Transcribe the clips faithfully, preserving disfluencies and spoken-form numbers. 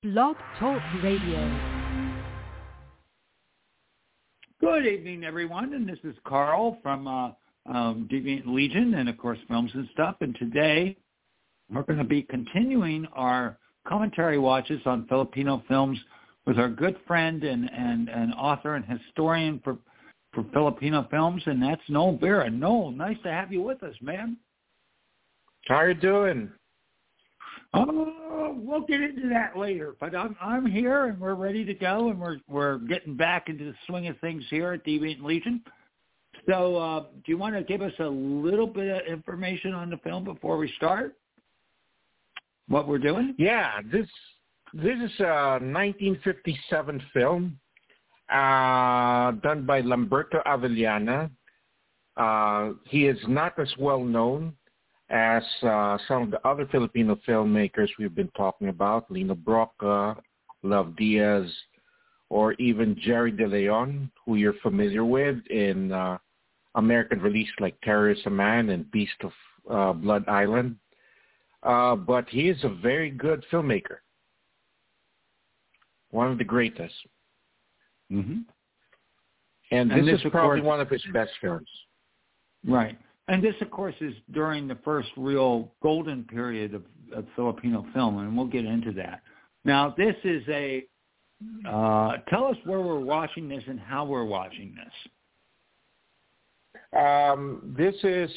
Blog Talk Radio. Good evening, everyone, and this is Carl from uh, um, Deviant Legion and, of course, Films and Stuff. And today we're going to be continuing our commentary watches on Filipino films with our good friend and, and, and author and historian for for Filipino films, and that's Noel Vera. Noel, nice to have you with us, man. How are you doing? Oh, we'll get into that later, but I'm I'm here and we're ready to go, and we're we're getting back into the swing of things here at Deviant Legion. So, uh, do you want to give us a little bit of information on the film before we start? What we're doing? Yeah, this this is a nineteen fifty-seven film uh, done by Lamberto Avellana. Uh, he is not as well known as uh, some of the other Filipino filmmakers we've been talking about, Lino Brocka, Love Diaz, or even Jerry De Leon, who you're familiar with in uh, American release like Terror is a Man and Beast of uh, Blood Island. Uh, but he is a very good filmmaker, one of the greatest. Mm-hmm. And, and this, this is probably course, one of his best films. Right. And this, of course, is during the first real golden period of, of Filipino film, and we'll get into that. Now, this is a, uh, tell us where we're watching this and how we're watching this. Um, this is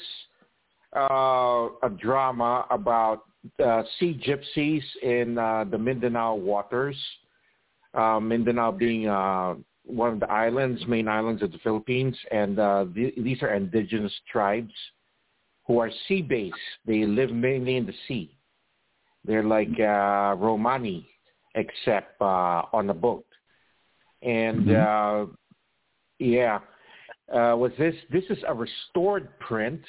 uh, a drama about uh, sea gypsies in uh, the Mindanao waters, uh, Mindanao being uh, one of the islands, main islands of the Philippines, and uh, th- these are indigenous tribes who are sea-based. They live mainly in the sea. They're like uh, Romani, except uh, on a boat. And mm-hmm. uh, yeah, uh, with this, this is a restored print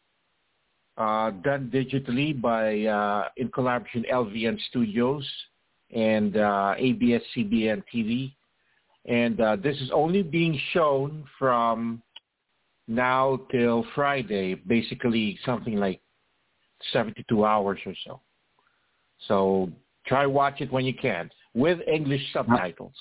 uh, done digitally by uh, in collaboration L V N Studios and uh, A B S C B N T V. And uh, this is only being shown from now till Friday, basically something like seventy-two hours or so. So try watch it when you can, with English subtitles.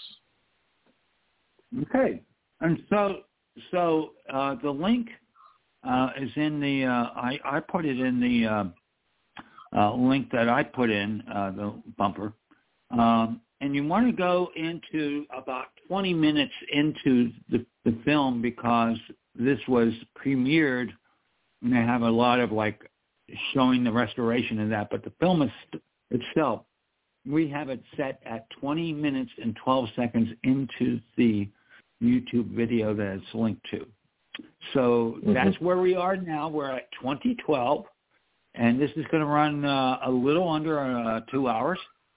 Okay. And so so uh, the link uh, is in the, uh, I, I put it in the uh, uh, link that I put in, uh, the bumper. Um, and you want to go into about twenty minutes into the, the film because this was premiered, and they have a lot of, like, showing the restoration of that. But the film is, itself, we have it set at twenty minutes and twelve seconds into the YouTube video that it's linked to. So mm-hmm. that's where we are now. We're at twenty twelve, and this is going to run uh, a little under uh, two hours.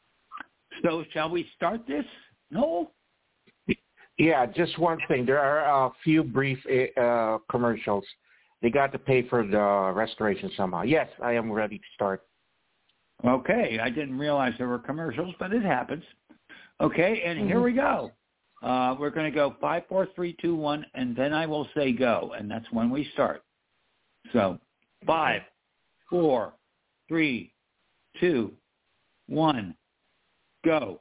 So shall we start this? No? Yeah, just one thing. There are a few brief uh, commercials. They got to pay for the restoration somehow. Yes, I am ready to start. Okay. I didn't realize there were commercials, but it happens. Okay, and mm-hmm. here we go. Uh, we're going to go five, four, three, two, one, and then I will say go, and that's when we start. So five, four, three, two, one. Go.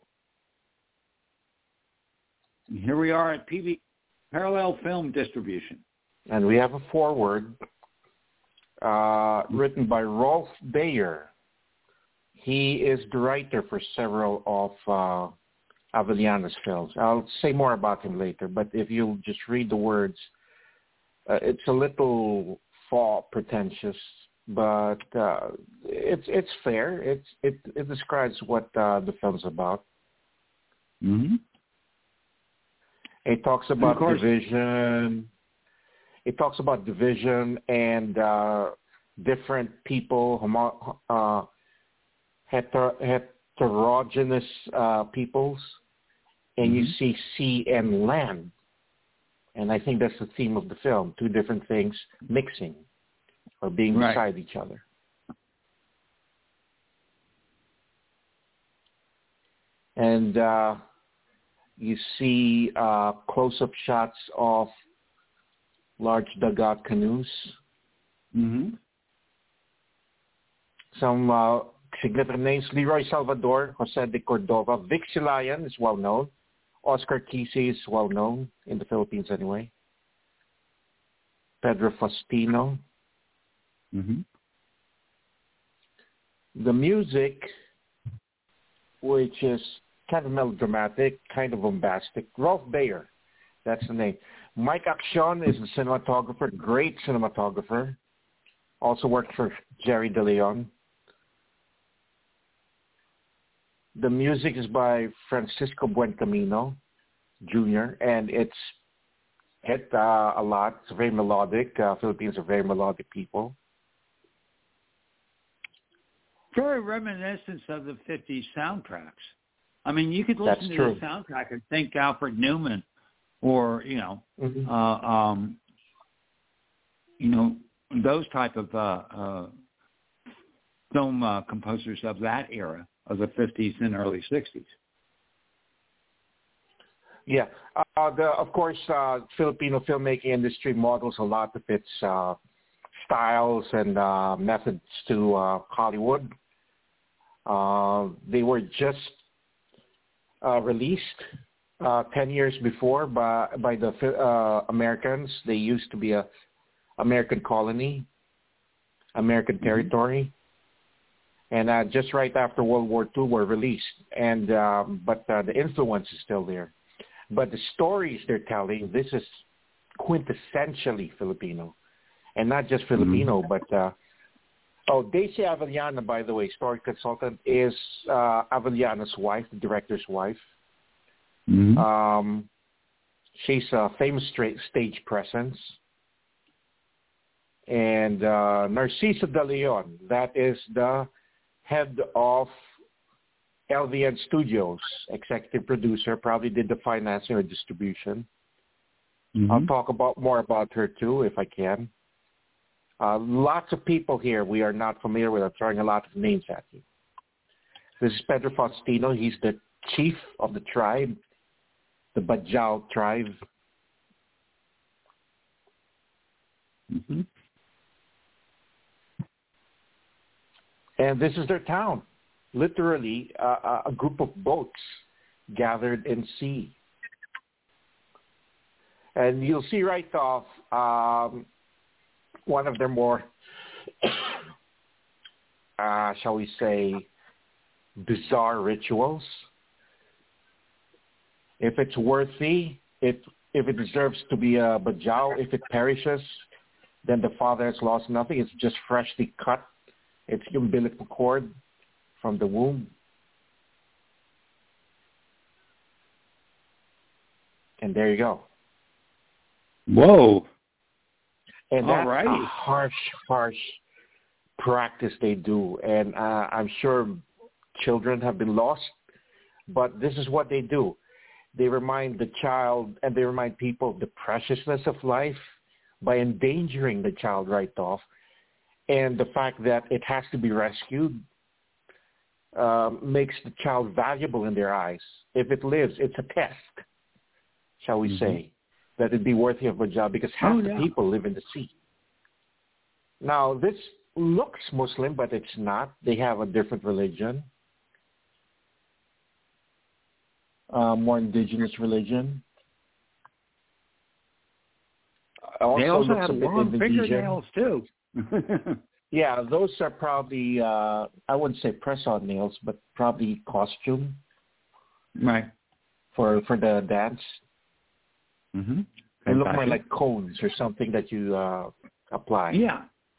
And here we are at P V Parallel Film Distribution. And we have a foreword uh, written by Rolf Bayer. He is the writer for several of uh, Avellana's films. I'll say more about him later, but if you just read the words, uh, it's a little fall pretentious, but uh, it's it's fair. It's it it describes what uh, the film's about. Mm-hmm. It talks about division. It talks about division and uh, different people, homo, uh, heter, heterogeneous uh, peoples, and mm-hmm. you see sea and land. And I think that's the theme of the film: two different things mixing or being right. beside each other. And uh, you see uh, close-up shots of large dugout canoes. Mm-hmm. Some uh, significant names. Leroy Salvador, Jose de Cordova, Vic Silayan is well known. Oscar Kesey is well known in the Philippines anyway. Pedro Faustino. Mm-hmm. The music, which is kind of melodramatic, kind of bombastic. Rolf Bayer, that's the name. Mike Accion is the cinematographer, great cinematographer. Also worked for Jerry De Leon. The music is by Francisco Buencamino Junior, and it's hit uh, a lot. It's very melodic. Uh, Philippines are very melodic people. Very reminiscent of the fifties soundtracks. I mean, you could listen That's to true. the soundtrack and think Alfred Newman, or you know, Mm-hmm. uh, um, you know, those type of uh, uh, film uh, composers of that era of the fifties and early sixties. Yeah. Uh, the, of course, uh, Filipino filmmaking industry models a lot of its uh, styles and uh, methods to uh, Hollywood. Uh, they were just uh, released uh, ten years before by, by the uh, Americans. They used to be a American colony, American Mm-hmm. territory. And uh, just right after World War Two were released. And uh, but uh, the influence is still there. But the stories they're telling, this is quintessentially Filipino. And not just Filipino, Mm-hmm. but, uh, oh, Daisy Avellana, by the way, story consultant, is uh, Avellana's wife, the director's wife. Mm-hmm. Um, she's a famous stra- stage presence. And uh, Narciso De Leon, that is the head of L V N Studios, executive producer, probably did the financing or distribution. Mm-hmm. I'll talk about more about her too if I can. Uh, lots of people here we are not familiar with. I'm throwing a lot of names at you. This is Pedro Faustino. He's the chief of the tribe, the Bajau tribe. Mm-hmm. And this is their town. Literally uh, a group of boats gathered in sea. And you'll see right off um, one of their more, uh, shall we say, bizarre rituals. If it's worthy, if, if it deserves to be a Bajau, if it perishes, then the father has lost nothing. It's just freshly cut. It's the umbilical cord from the womb. And there you go. Whoa. And that's Alrighty. a harsh, harsh practice they do. And uh, I'm sure children have been lost, but this is what they do. They remind the child and they remind people of the preciousness of life by endangering the child right off. And the fact that it has to be rescued uh, makes the child valuable in their eyes. If it lives, it's a test, shall we mm-hmm. say, that it'd be worthy of a job because half oh, the yeah. people live in the sea. Now, this looks Muslim, but it's not. They have a different religion, uh, more indigenous religion. Also they also have long fingernails, too. Yeah, those are probably, uh, I wouldn't say press-on nails, but probably costume. Right. For for the dance. Mm-hmm. They look more like cones or something that you uh, apply. Yeah.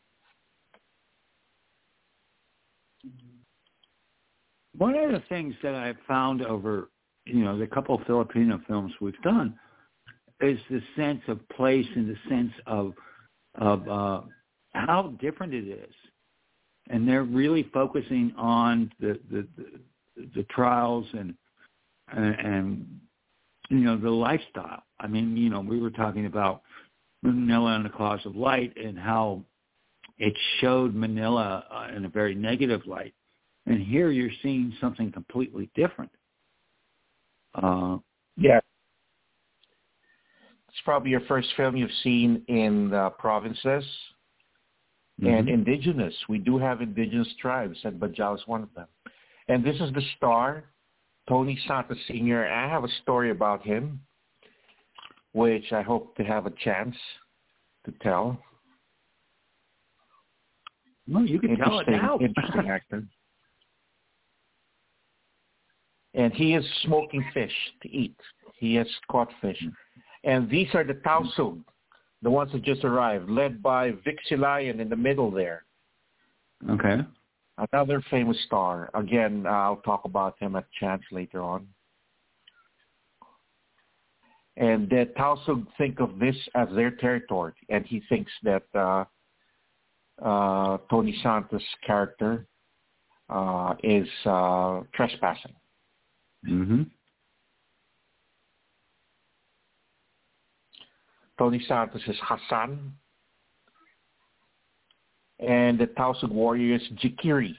One of the things that I've found over, you know, the couple of Filipino films we've done is the sense of place and the sense of of uh, how different it is, and they're really focusing on the the, the, the trials and, and and you know the lifestyle. I mean, you know, we were talking about Manila and the Claws of Light and how it showed Manila uh, in a very negative light, and here you're seeing something completely different. Uh, yeah. It's probably your first film you've seen in the provinces. Mm-hmm. And indigenous. We do have indigenous tribes, and Bajau is one of them. And this is the star, Tony Santos Senior I have a story about him, which I hope to have a chance to tell. No, you can tell it now. Interesting actor. And he is smoking fish to eat. He has caught fish. And these are the Tausug, the ones that just arrived, led by Vic Silayan in the middle there. Okay. Another famous star. Again, I'll talk about him at chance later on. And the Tausug think of this as their territory, and he thinks that uh, uh, Tony Santos' character uh, is uh, trespassing. Mm-hmm. Tony Santos is Hassan, and the Tausug warrior is Jikiri.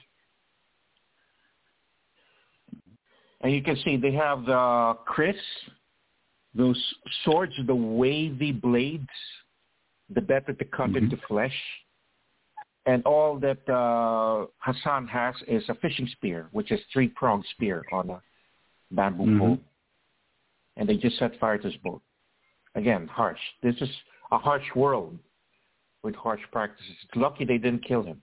And you can see they have the Chris, those swords, the wavy blades, the better to cut mm-hmm. into flesh. And all that uh, Hassan has is a fishing spear, which is three-pronged spear on a bamboo mm-hmm. pole. And they just set fire to his boat. Again, harsh. This is a harsh world with harsh practices. It's lucky they didn't kill him.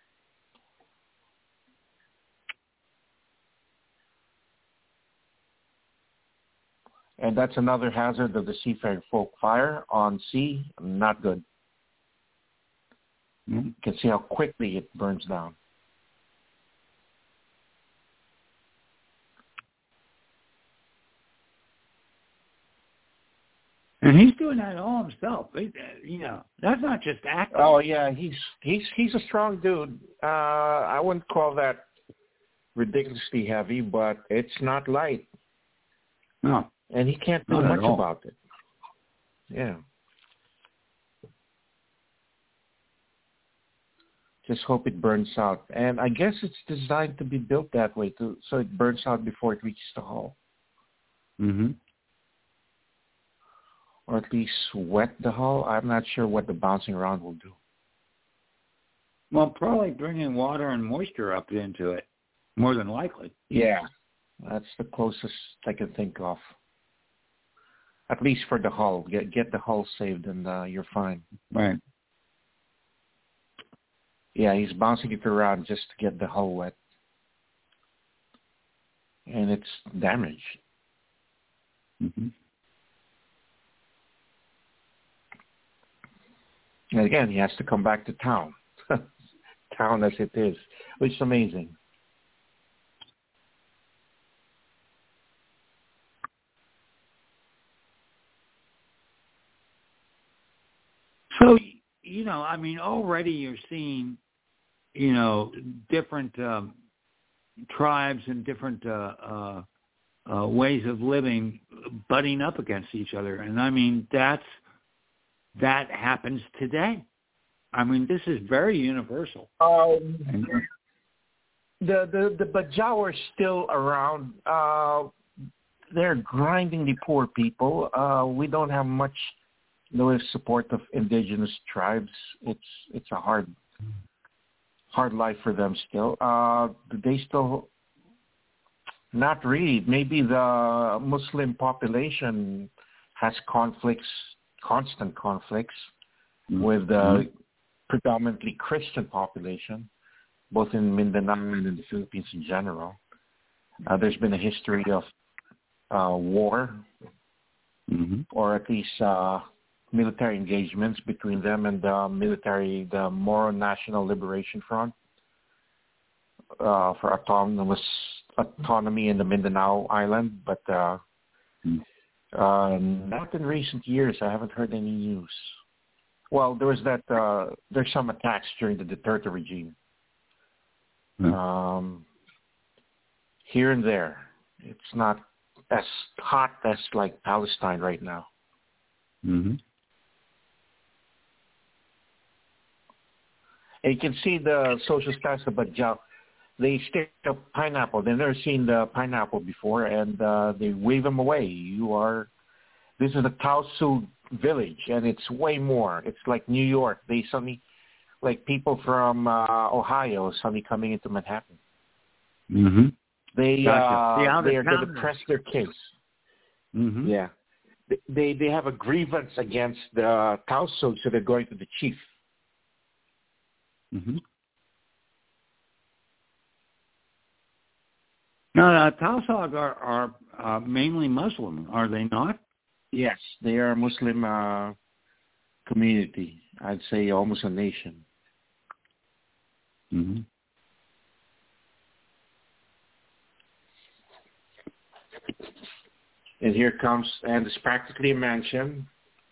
And that's another hazard of the seafaring folk. Fire on sea, not good. Mm-hmm. You can see how quickly it burns down. And he's doing that all himself. You know, that's not just acting. Oh yeah, he's he's he's a strong dude. Uh, I wouldn't call that ridiculously heavy, but it's not light. No, and he can't do not much about it. Yeah. Just hope it burns out. And I guess it's designed to be built that way, too, so it burns out before it reaches the hull. Mm-hmm. Or at least wet the hull. I'm not sure what the bouncing around will do. Well, probably bringing water and moisture up into it, more than likely. Yeah, that's the closest I can think of. At least for the hull. Get get the hull saved and uh, you're fine. Right. Yeah, he's bouncing it around just to get the hull wet. And it's damaged. Mm-hmm. And again, he has to come back to town. Town as it is, which is amazing. So, you know, I mean, already you're seeing, you know, different um, tribes and different uh, uh, uh, ways of living butting up against each other. And, I mean, that's that happens today. I mean, this is very universal. Um, the the the Bajau are still around. Uh, they're grindingly poor people. Uh, we don't have much no support of indigenous tribes. It's it's a hard hard life for them still. Uh, they still not really. Maybe the Muslim population has conflicts, constant conflicts mm-hmm. with the mm-hmm. predominantly Christian population, both in Mindanao and in the Philippines in general. Uh, there's been a history of uh, war, mm-hmm. or at least uh, military engagements between them and the military, the Moro National Liberation Front, uh, for autonomous autonomy in the Mindanao Island. But uh, mm-hmm. uh, not in recent years. I haven't heard any news. Well, there was that. Uh, there's some attacks during the Duterte regime. Mm-hmm. Um, here and there, it's not as hot as like Palestine right now. Mm-hmm. And you can see the social status of Bajau. They stick a pineapple. They've never seen the pineapple before, and uh, they wave them away. You are. This is a Tausug village, and it's way more. It's like New York. They suddenly like people from uh, Ohio suddenly coming into Manhattan. Mm-hmm. They Gotcha. uh, The they are going to out-of-towners. press their case. Mm-hmm. Yeah, they, they they have a grievance against the Tausug, so they're going to the chief. Mm-hmm. Now, uh, Tausug are, are uh, mainly Muslim, are they not? Yes, they are a Muslim uh, community. I'd say almost a nation. Mm-hmm. And here comes, and it's practically a mansion.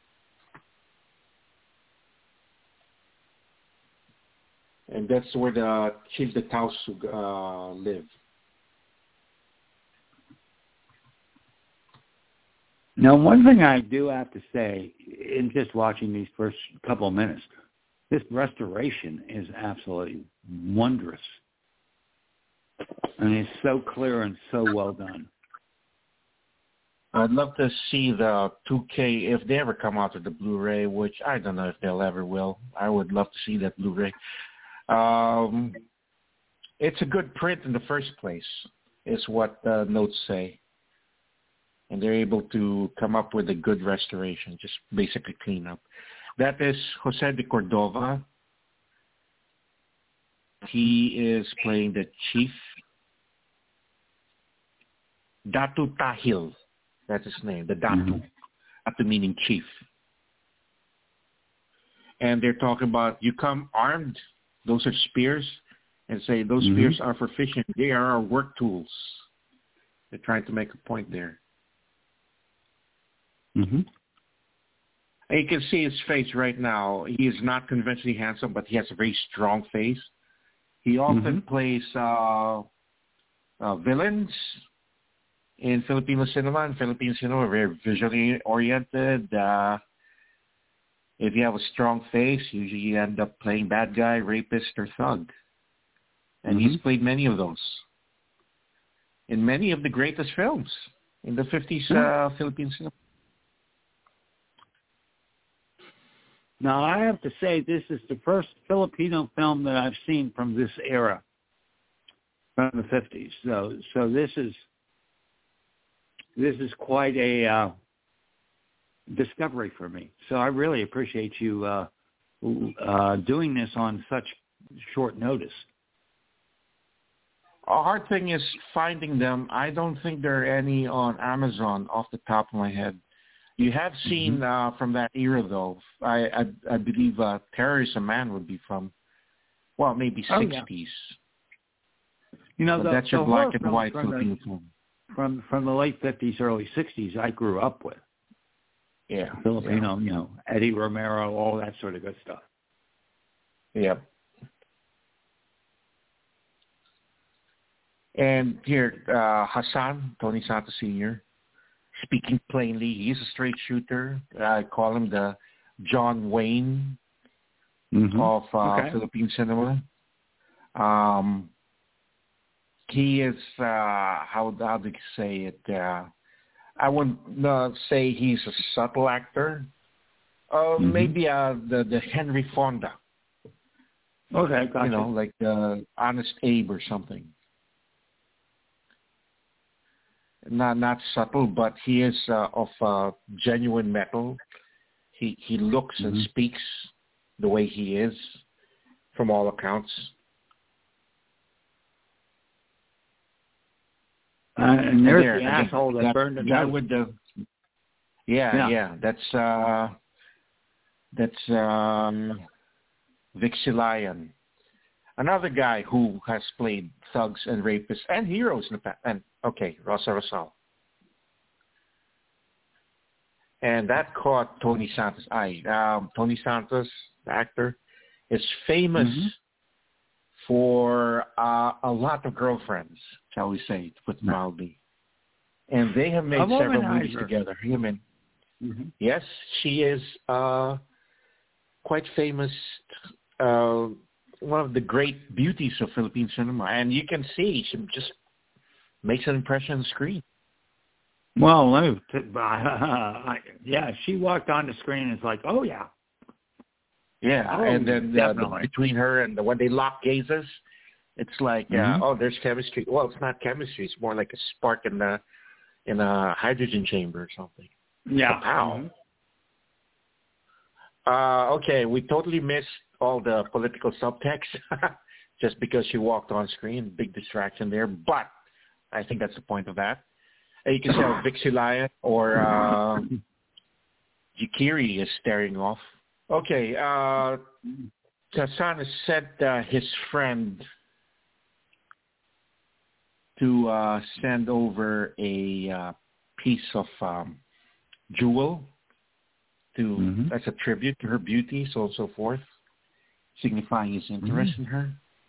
And that's where the Chief the Tausug uh, live. Now, one thing I do have to say, in just watching these first couple of minutes, this restoration is absolutely wondrous. I mean, it's so clear and so well done. I'd love to see the two K if they ever come out with the Blu-ray, which I don't know if they'll ever will. I would love to see that Blu-ray. Um, it's a good print in the first place, is what the notes say. And they're able to come up with a good restoration, just basically clean up. That is Jose de Cordova. He is playing the chief. Datu Tahil, that's his name, the Datu. Mm-hmm. Datu meaning chief. And they're talking about, you come armed, those are spears, and say those mm-hmm. spears are for fishing. They are our work tools. They're trying to make a point there. Mm-hmm. And you can see his face right now. He is not conventionally handsome, but he has a very strong face. He often mm-hmm. plays uh, uh, villains in Filipino cinema. And Filipino cinema, very visually oriented. Uh, if you have a strong face, usually you end up playing bad guy, rapist, or thug. And mm-hmm. he's played many of those in many of the greatest films in the fifties uh, Philippine cinema. Now, I have to say this is the first Filipino film that I've seen from this era, from the fifties. So, so this is this is quite a uh, discovery for me. So I really appreciate you uh, uh, doing this on such short notice. A hard thing is finding them. I don't think there are any on Amazon off the top of my head. You have seen uh, from that era, though. I I, I believe uh, Terror is a Man would be from, well, maybe oh, sixties. Yeah. You know, the, that's your the black and white from Filipino the, film. From from the late fifties, early sixties, I grew up with. Yeah, Filipino, yeah. you know, Eddie Romero, all that sort of good stuff. Yep. And here, uh, Hassan, Tony Santos Senior, speaking plainly, he's a straight shooter. I call him the John Wayne mm-hmm. of uh, okay. Philippine cinema. Um, he is, uh, how, how do you say it? Uh, I wouldn't uh, say he's a subtle actor. Uh, mm-hmm. Maybe uh, the, the Henry Fonda. Okay, gotcha. You know, like uh, Honest Abe or something. Not not subtle, but he is uh, of uh, genuine metal. He he looks mm-hmm. and speaks the way he is, from all accounts. Uh, and there's there, the asshole that, that burned the guy with the. Yeah, yeah, yeah that's uh, that's um, Vixilayan, another guy who has played thugs and rapists and heroes in the past. And okay, Rosa Rosal. And that caught Tony Santos' eye. Um, Tony Santos, the actor, is famous mm-hmm. for uh, a lot of girlfriends, shall we say, to put mildly. And they have made a several movies together. Him and mm-hmm. Yes, she is uh, quite famous. Uh, one of the great beauties of Philippine cinema, and you can see she just makes an impression on the screen. Well, let me t- uh, yeah, she walked on the screen and it's like, oh yeah. Yeah, Oh, and then uh, the, definitely. between her and the, when they lock gazes, it's like, Mhm. uh, oh, there's chemistry. Well, it's not chemistry. It's more like a spark in the in a hydrogen chamber or something. Yeah. Wow. Mhm. Uh, okay, we totally missed all the political subtext just because she walked on screen. Big distraction there, but I think that's the point of that. And you can tell Vixilaya or uh, Jikiri is staring off. Okay, uh, Hassan has sent uh, his friend to uh, send over a uh, piece of um, jewel to Mhm. as a tribute to her beauty, so on and so forth, signifying his interest Mhm. in her.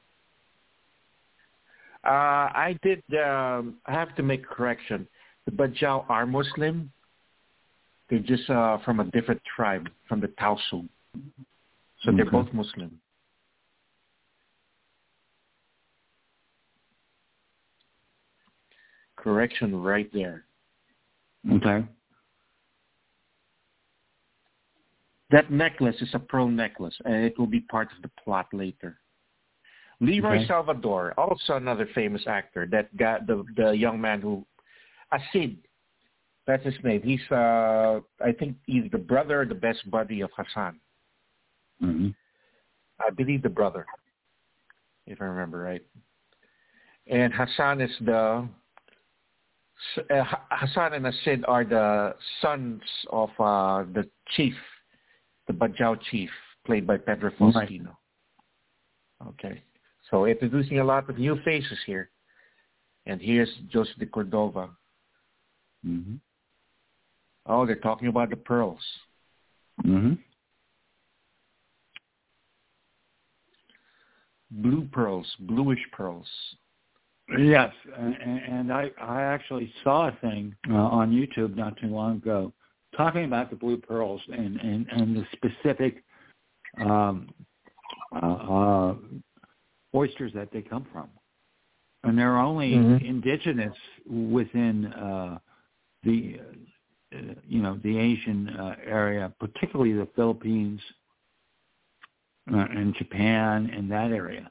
Uh, I did. Um, I have to make a correction. The Bajau are Muslim. They're just uh, from a different tribe, from the Tausug. So they're Okay. both Muslim. Correction right there. Okay. That necklace is a pearl necklace, and it will be part of the plot later. Leroy Okay. Salvador, also another famous actor. That guy, the the young man who, Asid, that's his name. He's, uh, I think, he's the brother, the best buddy of Hassan. Mhm. I believe the brother, if I remember right. And Hassan is the uh, Hassan and Asid are the sons of uh, the chief, the Bajau chief, played by Pedro Faustino. Right. Okay, so introducing a lot of new faces here. And here's Joseph de Cordova. Mm-hmm. Oh, they're talking about the pearls. Mm-hmm. Blue pearls, bluish pearls. Yes, and, and I I actually saw a thing uh, on YouTube not too long ago talking about the blue pearls and, and, and the specific um, uh, uh, oysters that they come from. And they're only mm-hmm. indigenous within uh, the, uh, you know, the Asian uh, area, particularly the Philippines uh, and Japan and that area.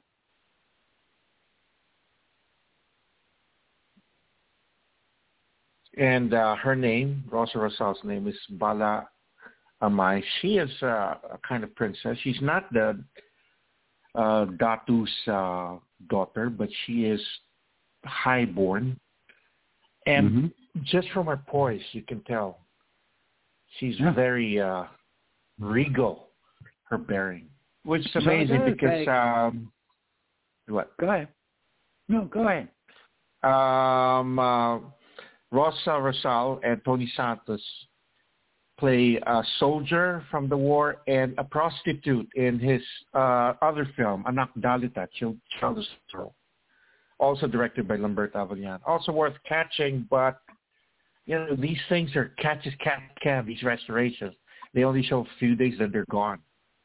And uh, her name, Rosa Rosal's name, is Bala Amay. She is uh, a kind of princess. She's not the uh, Datu's uh, daughter, but she is highborn. And mm-hmm. just from her poise, you can tell she's yeah. very uh, regal, her bearing, which is amazing so because... Say, um, what? Go ahead. No, go ahead. Um, uh, Rosa Rosal and Tony Santos play a soldier from the war and a prostitute in his uh, other film, Anak Dalita, Child's Girl, also directed by Lamberto Avellana. Also worth catching, but you know these things are catch as cat can. These restorations, they only show a few days that they're gone.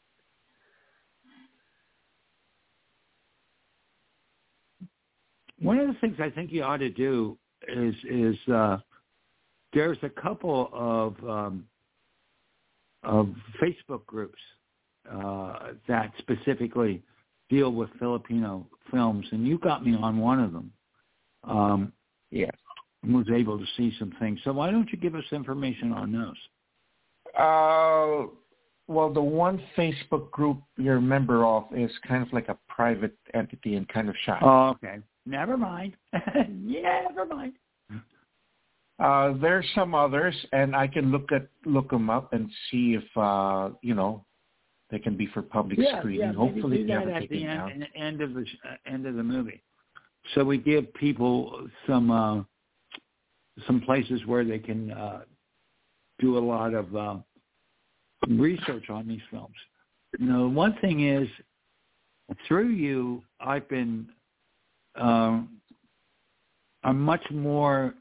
One of the things I think you ought to do is is uh, there's a couple of um, of Facebook groups uh, that specifically deal with Filipino films, and you got me on one of them. Um, yeah, was able to see some things. So why don't you give us information on those? Uh, well, the one Facebook group you're a member of is kind of like a private entity and kind of shy. Oh, okay. Never mind. Never mind. Uh, there's some others, and I can look at look them up and see if uh, you know they can be for public yeah, screening. Yeah, Hopefully, do never that at the down. end, end of the uh, end of the movie. So we give people some uh, some places where they can uh, do a lot of uh, research on these films. You know, one thing is through you, I've been um, I'm much more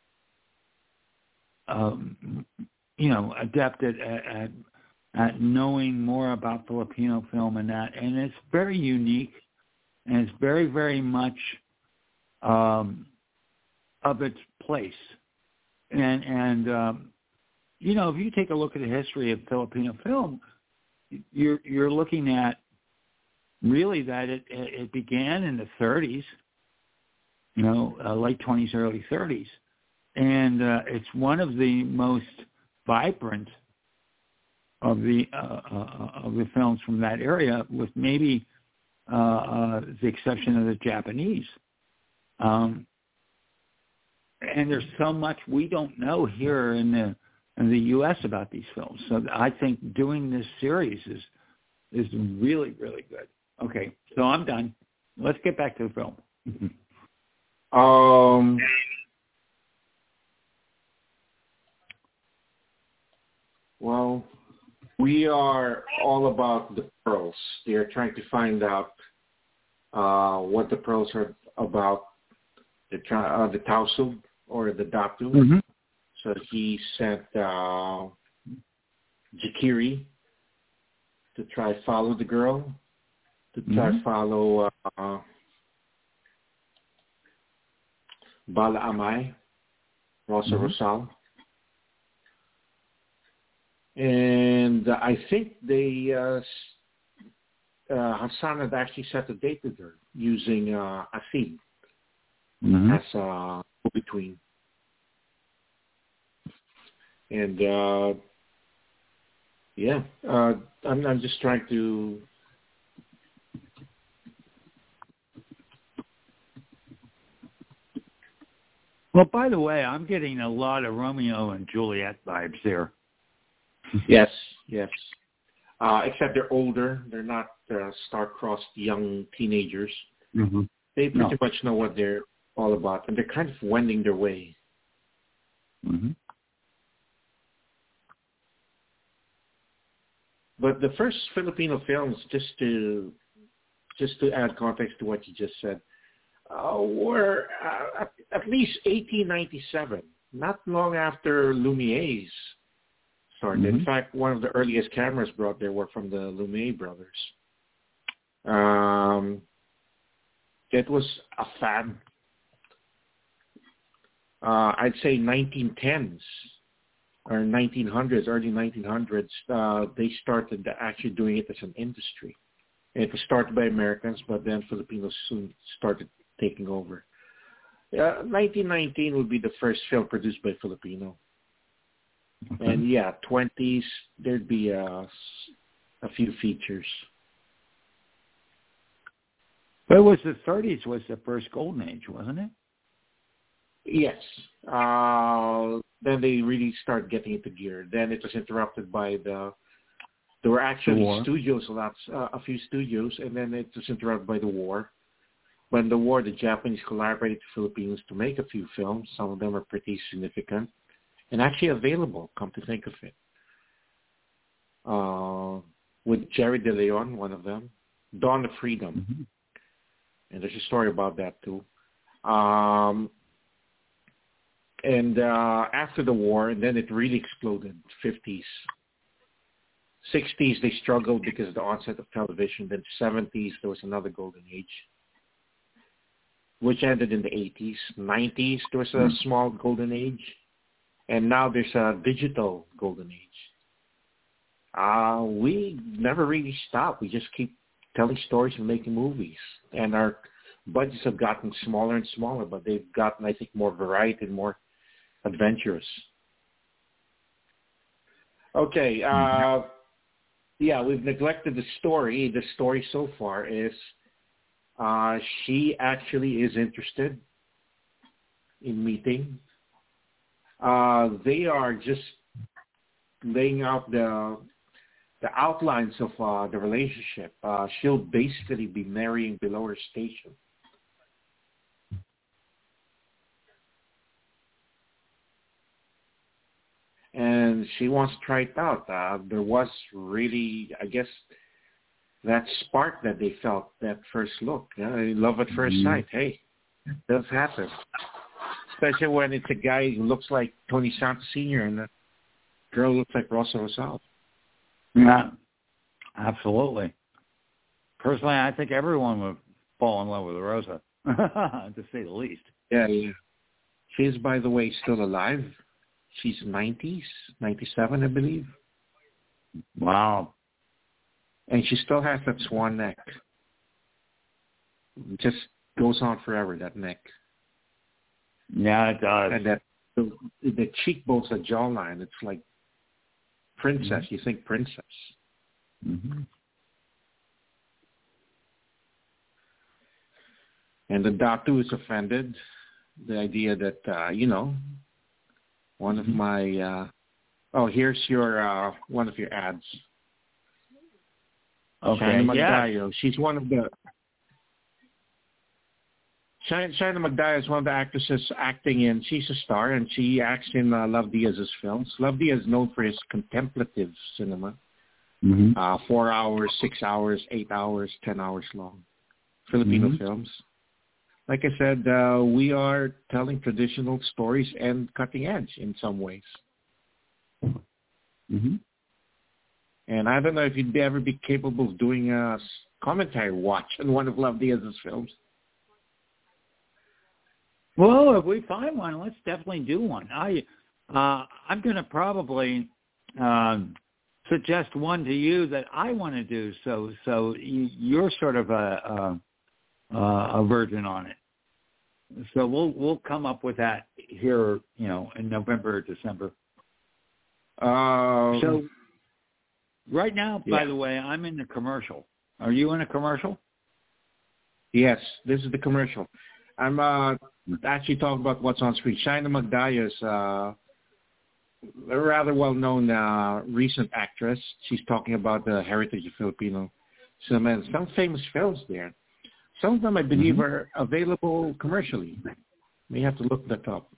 um, you know adept at, at at knowing more about Filipino film and that, and it's very unique, and it's very very much um, of its place. And and um, you know, if you take a look at the history of Filipino film, you're you're looking at really that it it began in the thirties, you know, uh, late twenties, early thirties, and uh, it's one of the most vibrant of the uh, uh, of the films from that area, with maybe uh, uh, the exception of the Japanese. Um, and there's so much we don't know here in the in the U S about these films. So I think doing this series is is really, really good. Okay, so I'm done. Let's get back to the film. um, well, we are all about the pearls. They're trying to find out uh, what the pearls are about, the, uh, the Tausug or the Datu. Mm-hmm. So he sent uh, Jakiri to try follow the girl, to try Mm-hmm. follow uh, Bala Amay, Rosa Mm-hmm. Rosal. And uh, I think they, uh, uh, Hassan had actually set a date with her using uh, Asid Mm-hmm. as a go-between. And uh, yeah, uh, I'm, I'm just trying to. Well, by the way, I'm getting a lot of Romeo and Juliet vibes there. Yes, yes. Uh, except they're older. They're not uh, star-crossed young teenagers. Mm-hmm. They pretty No. much know what they're all about, and they're kind of wending their way. Mm-hmm. But the first Filipino films, just to just to add context to what you just said, uh, were uh, at, at least eighteen ninety-seven, not long after Lumiere's started. Mm-hmm. In fact, one of the earliest cameras brought there were from the Lumiere brothers. Um, it was a fad. Uh, I'd say nineteen tens or nineteen hundreds, early nineteen hundreds, uh, they started actually doing it as an industry. And it was started by Americans, but then Filipinos soon started taking over. Uh, nineteen nineteen would be the first film produced by Filipino. Okay. And yeah, twenties, there'd be a, a few features. But it was the thirties was the first golden age, wasn't it? Yes. Uh, then they really started getting into gear. Then it was interrupted by the, there were actually The war. studios, a, lot, uh, a few studios, and then it was interrupted by the war. When the war, the Japanese collaborated with Filipinos to make a few films. Some of them are pretty significant and actually available, come to think of it. Uh, with Jerry De Leon, one of them. Dawn of Freedom. Mm-hmm. And there's a story about that too. Um, and uh, after the war, and then it really exploded, fifties. sixties, they struggled because of the onset of television. Then seventies, there was another golden age, which ended in the eighties. nineties, there was a mm-hmm. small golden age. And now there's a digital golden age. Uh, we never really stop. We just keep telling stories and making movies. And our budgets have gotten smaller and smaller, but they've gotten, I think, more variety and more adventurous. Okay. Uh, yeah, we've neglected the story. The story so far is uh, she actually is interested in meeting. Uh, they are just laying out the the outlines of uh, the relationship. Uh, she'll basically be marrying below her station. And she wants to try it out. Uh, there was really, I guess, that spark that they felt, that first look. Uh, love at first mm-hmm. sight. Hey, it does happen. Especially when it's a guy who looks like Tony Santos Senior and the girl looks like Rosa Rosal. Yeah, absolutely. Personally, I think everyone would fall in love with Rosa, to say the least. Yeah, yeah. She's, by the way, still alive. She's nineties, ninety-seven, I believe. Wow. and she still has that swan neck. It just goes on forever, that neck. Yeah, it does. And that the, the cheekbones, the jawline, it's like princess. Mm-hmm. You think princess. Mm-hmm. And the Datu is offended. The idea that, uh, you know, one mm-hmm. of my, uh, oh, here's your, uh, one of your ads. Okay, Shaina yeah. Magdayo. She's one of the, Shaina, Shaina Magdayo is one of the actresses acting in, she's a star, and she acts in uh, Love Diaz's films. Love Diaz is known for his contemplative cinema. Mm-hmm. Uh, four hours, six hours, eight hours, ten hours long. Filipino mm-hmm. films. Like I said, uh, we are telling traditional stories and cutting edge in some ways. Mm-hmm. And I don't know if you'd ever be capable of doing a commentary watch on one of Love Diaz's films. Well, if we find one, let's definitely do one. I, uh, I'm going to probably uh, suggest one to you that I want to do. So, so you're sort of a. a Uh, a virgin on it. So we'll we'll come up with that here, you know, in November or December. Um, so right now, yeah. by the way, I'm in the commercial. Are you in a commercial? Yes, this is the commercial. I'm uh, actually talking about what's on screen. Shaina Magdayo is uh, a rather well-known uh, recent actress. She's talking about the heritage of Filipino cinema and some famous films there. Some of them, I believe, mm-hmm. are available commercially. May have to look that up.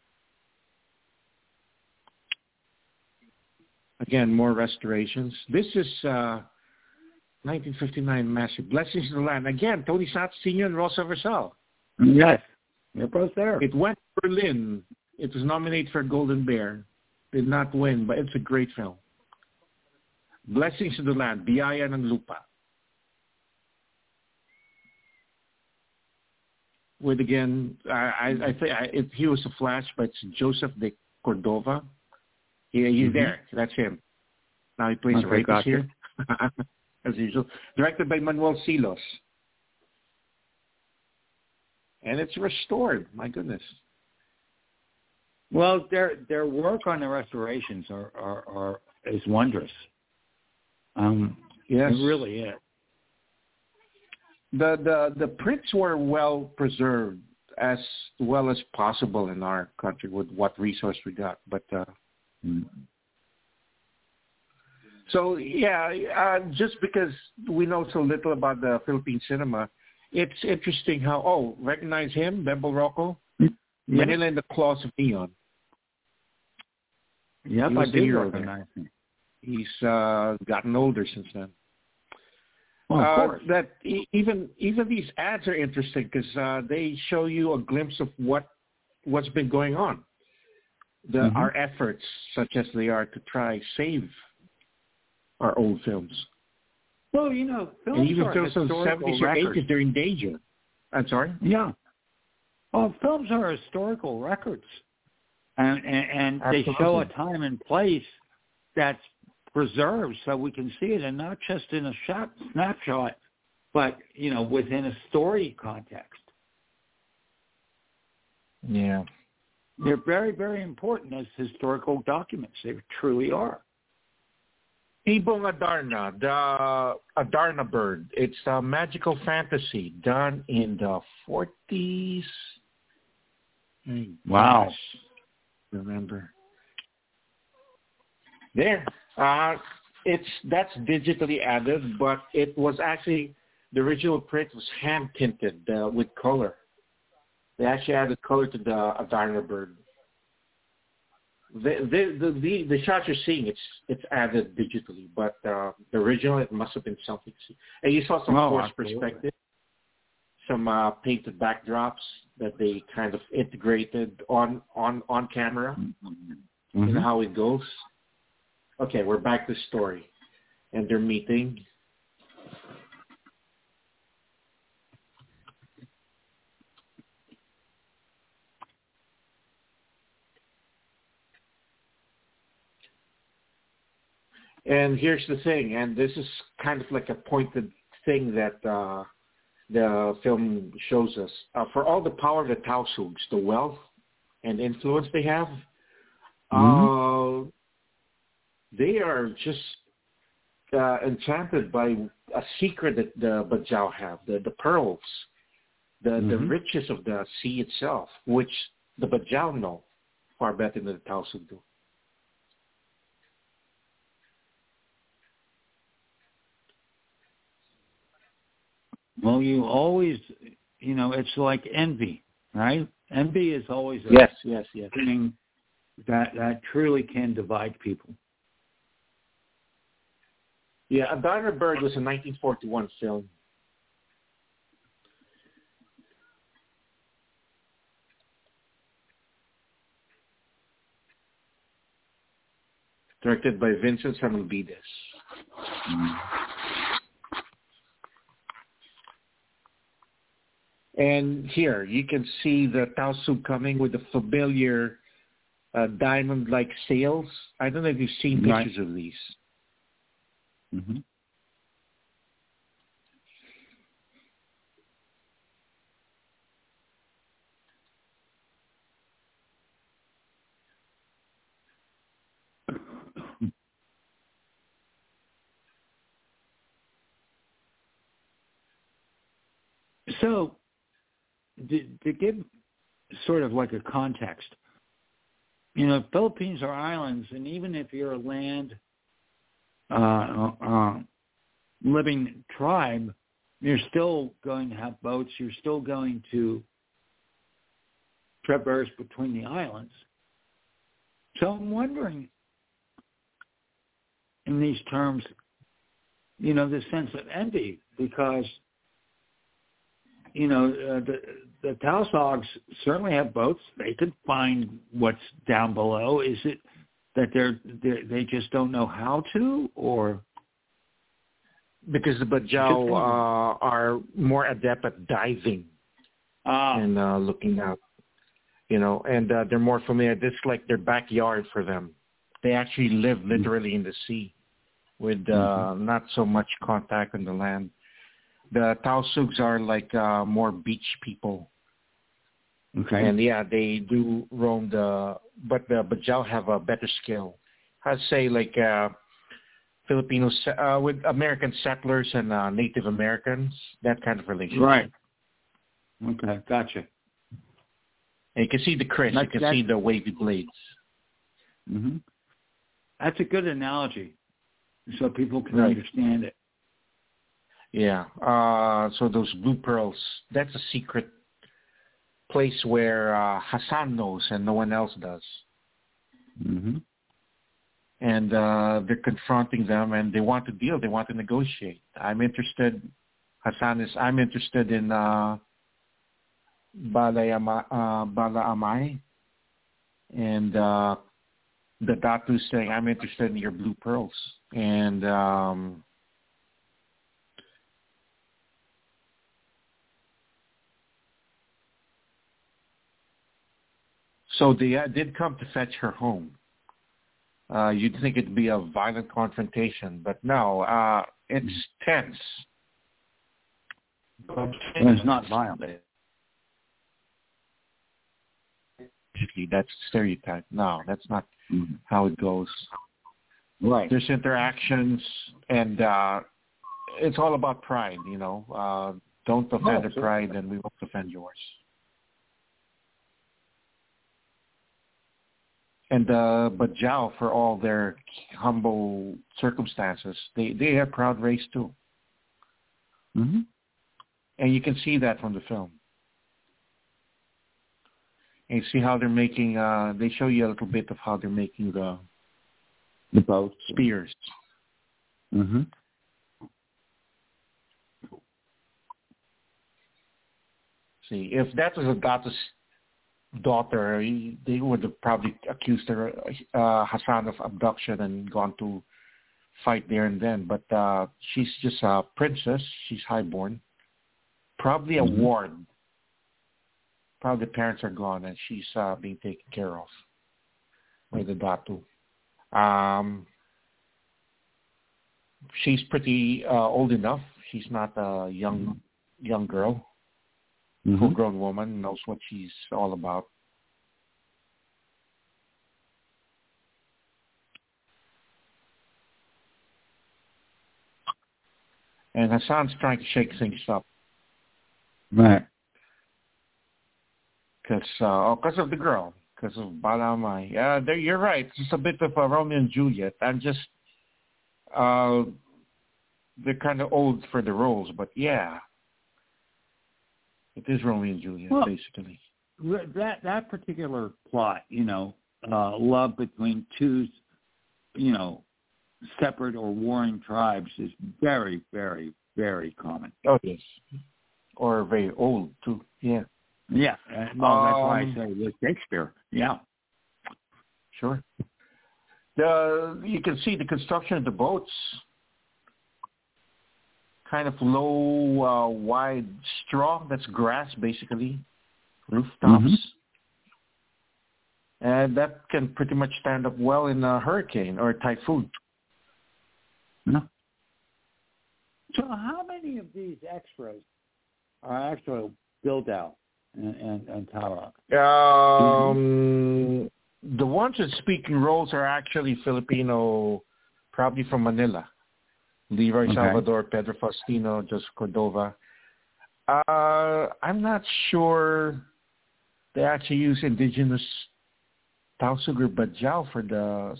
Again, more restorations. This is uh, nineteen fifty-nine Massive Blessings of the Land. Again, Tony Santos Senior and Rosa Versal. Yes, they're both there. It went to Berlin. It was nominated for Golden Bear. Did not win, but it's a great film. Blessings of the Land, Biyaya ng Lupa. With again, I I, I think I, it, he was a flash, but it's Joseph de Cordova. Yeah, he's mm-hmm. there. That's him. Now he plays okay, a rapist here, as usual. Directed by Manuel Silos, and it's restored. My goodness. Well, their their work on the restorations are are, are is wondrous. Um, yes, it really is. The, the the prints were well preserved as well as possible in our country with what resource we got. But uh, mm. so yeah, uh, just because we know so little about the Philippine cinema, it's interesting how oh recognize him, Bebel Rocco, yeah. Manila in the Claws of Neon. Yep, I do recognize him. He's uh, gotten older since then. Well, of uh, course. That even even these ads are interesting because uh, they show you a glimpse of what what's been going on. The mm-hmm. our efforts, such as they are, to try save our old films. Well, you know, films and even are films from the seventies or eighties, they're in danger. I'm sorry. Yeah. Well, films are historical records, and and, and they show a time and place that's preserved so we can see it, and not just in a shot, snapshot, but, you know, within a story context. Yeah. They're very, very important as historical documents. They truly are. Ibong Adarna, the Adarna bird. It's a magical fantasy done in the forties. Wow. Gosh. Remember. There. Uh, it's that's digitally added, but it was actually, the original print was hand tinted uh, with color. They actually added color to the Adarna bird. The the, the the the shots you're seeing, it's it's added digitally, but uh, the original, it must have been something. And you saw some oh, forced absolutely. perspective, some uh, painted backdrops that they kind of integrated on on on camera. Mm-hmm. You know how it goes. Okay, we're back to the story. And they're meeting. And here's the thing, and this is kind of like a pointed thing that uh, the film shows us. Uh, for all the power of the Tausugs, the wealth and influence they have, mm-hmm. uh, they are just uh, enchanted by a secret that the Bajau have, the, the pearls, the, mm-hmm. the riches of the sea itself, which the Bajau know far better than the Tausug do. Well, you always, you know, it's like envy, right? Envy is always a yes, yes, yes. thing that, that truly can divide people. Yeah, A Daughter Bird was a nineteen forty-one film. Directed by Vincent Samuelvides. Mm. And here, you can see the Tausug coming with the familiar uh, diamond-like sails. I don't know if you've seen pictures right. of these. Mm-hmm. So, to, to give sort of like a context, you know, Philippines are islands, and even if you're a land uh, uh, living tribe, you're still going to have boats. You're still going to traverse between the islands. So I'm wondering, in these terms, you know, the sense of envy, because you know, uh, the the Tausugs certainly have boats. They could find what's down below. Is it that they're, they're they just don't know how to, or because the Bajau uh, are more adept at diving ah. and uh, looking out, you know, and uh, they're more familiar. This is like their backyard for them. They actually live literally in the sea, with uh, mm-hmm. not so much contact on the land. The Tausugs are like uh, more beach people. Okay. And yeah, they do roam the, but the Bajau have a better skill. I'd say like uh, Filipinos uh, with American settlers and uh, Native Americans, that kind of relationship. Right. Okay, gotcha. And you can see the crisp, you can see the wavy blades. Mm-hmm. That's a good analogy, so people can right. understand it. Yeah. Uh, so those blue pearls, that's a secret place where uh, Hassan knows and no one else does. Mm-hmm. And uh, they're confronting them, and they want to deal. They want to negotiate. I'm interested. Hassan is. I'm interested in uh, Balayama, uh, Bala Amay, and uh, the Datu's saying, "I'm interested in your blue pearls." And um, so they uh, did come to fetch her home. Uh, you'd think it'd be a violent confrontation, but no, uh, it's tense. But it's not violent. That's stereotype. No, that's not mm-hmm. how it goes. Right. There's interactions, and uh, it's all about pride, you know. Uh, don't offend oh, her pride, and we won't offend yours. And uh, Bajau, for all their humble circumstances, they, they are proud race too. Mm-hmm. And you can see that from the film. And you see how they're making, uh, they show you a little bit of how they're making the, the boat spears. Mm-hmm. See, if that was a Datu's daughter, he, they would have probably accused her, uh, Hassan of abduction and gone to fight there and then. But uh, she's just a princess. She's highborn. Probably a mm-hmm. ward. Probably the parents are gone and she's uh, being taken care of by the Datu. Um, she's pretty uh, old enough. She's not a young young girl. Mm-hmm. Full-grown woman, knows what she's all about. And Hassan's trying to shake things up. Right. Because uh, oh, of the girl, because of Bala Amay. Yeah, there, you're right. It's a bit of a Romeo and Juliet. I'm just, uh, they're kind of old for the roles, but yeah. It is Romeo and Juliet, well, basically. That that particular plot, you know, uh, love between two, you know, separate or warring tribes is very, very, very common. Oh, yes. Or very old, too. Yeah. Yeah. Well, um, that's why I say with Shakespeare. Yeah. Sure. The You can see the construction of the boats. Kind of low, uh, wide straw. That's grass, basically. Rooftops. Mm-hmm. And that can pretty much stand up well in a hurricane or a typhoon. No. So how many of these extras are actually built out in, in, in Tawa? Um, mm-hmm. The ones that speak in roles are actually Filipino, probably from Manila. Leroy okay. Salvador, Pedro Faustino, Joseph Cordova. Uh, I'm not sure they actually use indigenous Tausug or Bajau for the...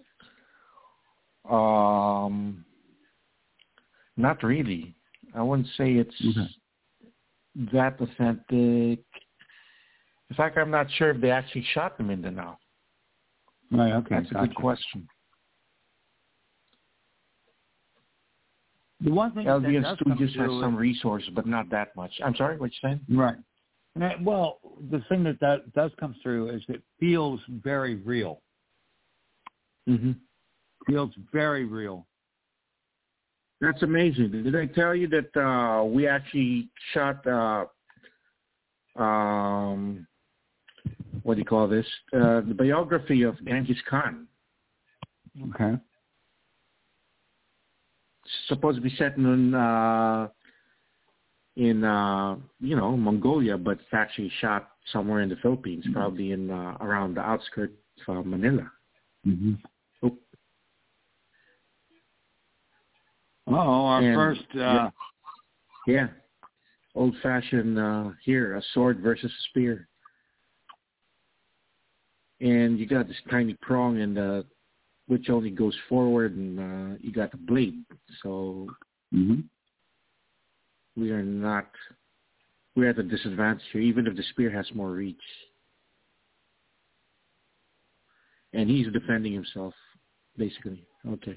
Um, not really. I wouldn't say it's mm-hmm. that authentic. In fact, I'm not sure if they actually shot them in Mindanao. Right, okay. That's a gotcha. good question. The one thing L V S that Studios has some resources, but not that much. I'm sorry, what you saying? Right. And I, well, the thing that, that does come through is it feels very real. Mm-hmm. Feels very real. That's amazing. Did I tell you that uh, we actually shot, uh, um, what do you call this? Uh, the biography of Genghis Khan. Okay. Supposed to be set in, uh, in uh, you know, Mongolia, but it's actually shot somewhere in the Philippines, mm-hmm. probably in uh, around the outskirts of Manila. Mm-hmm. Oh. Oh, our and, first... Uh... Yeah, yeah. Old-fashioned uh, here, a sword versus a spear. And you got this tiny prong and uh, which only goes forward, and uh, you got the blade. So mm-hmm. we are not, we're at a disadvantage here, even if the spear has more reach. And he's defending himself, basically. Okay.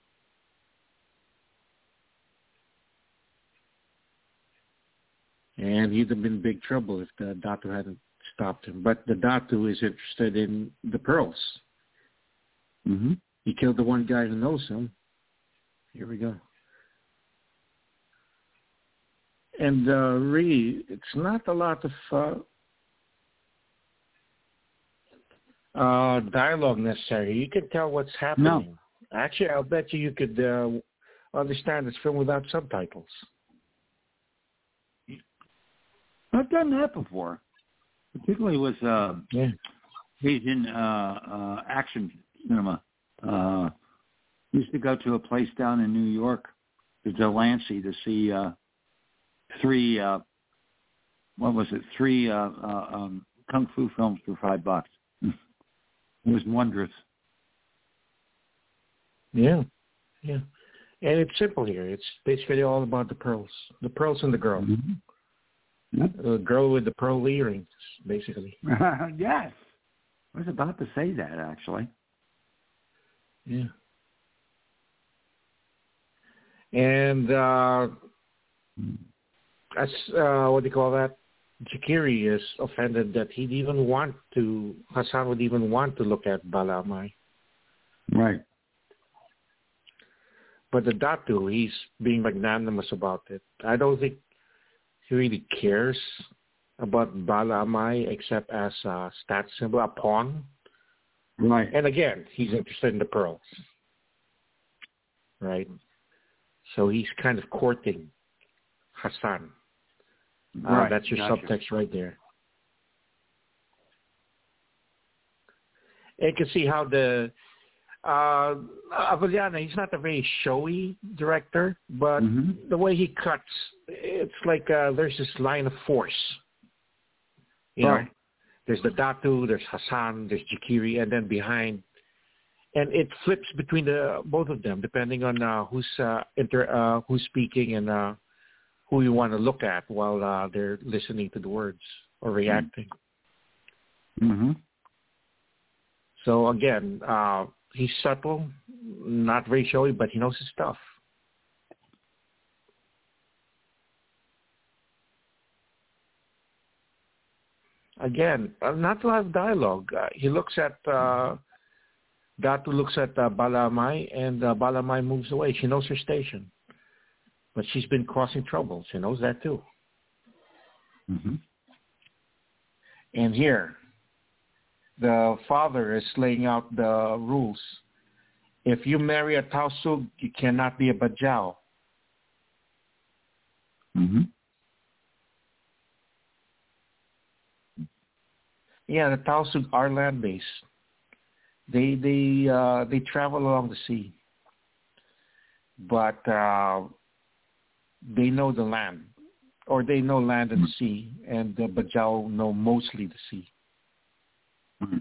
And he'd have been in big trouble if the Datu hadn't stopped him. But the Datu is interested in the pearls. Mm-hmm. He killed the one guy who knows him. Here we go. And uh, really, it's not a lot of uh, uh, dialogue necessary. You can tell what's happening. No. Actually, I'll bet you you could uh, understand this film without subtitles. I've done that before, particularly with uh, yeah. Asian uh, uh, action cinema. Uh, used to go to a place down in New York, to Delancey, to see uh, three, uh, what was it, three uh, uh, um, kung fu films for five bucks. It was wondrous. Yeah, yeah. And it's simple here. It's basically all about the pearls. The pearls and the girl. Mm-hmm. Yep. The girl with the pearl earrings, basically. Yes. I was about to say that, actually. Yeah. And uh, as uh, what do you call that? Jakiri is offended that he'd even want to, Hassan would even want to look at Bala Amay. Right. But the Datu, he's being magnanimous about it. I don't think he really cares about Bala Amay except as a stat symbol, a pawn. Right. And again, he's interested in the pearls. Right. So he's kind of courting Hassan. Uh, Right, that's your gotcha. subtext right there. And you can see how the uh, Avellana, he's not a very showy director, but mm-hmm. the way he cuts, it's like uh, there's this line of force. You right. know, there's the Datu, there's Hassan, there's Jikiri, and then behind, and it flips between the both of them depending on uh, who's uh, inter, uh, who's speaking and uh, who you want to look at while uh, they're listening to the words or reacting. Mm-hmm. So again, uh, he's subtle, not very showy, but he knows his stuff. Again, uh, not a lot of dialogue. Uh, he looks at, uh, Datu looks at uh, Balamai, and uh, Balamai moves away. She knows her station. But she's been causing trouble. She knows that too. Mm-hmm. And here, the father is laying out the rules. If you marry a Tausug, you cannot be a Bajau. Mm-hmm. Yeah, the Tausug are land-based. They they uh, they travel along the sea, but uh, they know the land, or they know land and sea, and the Bajau know mostly the sea. Mm-hmm.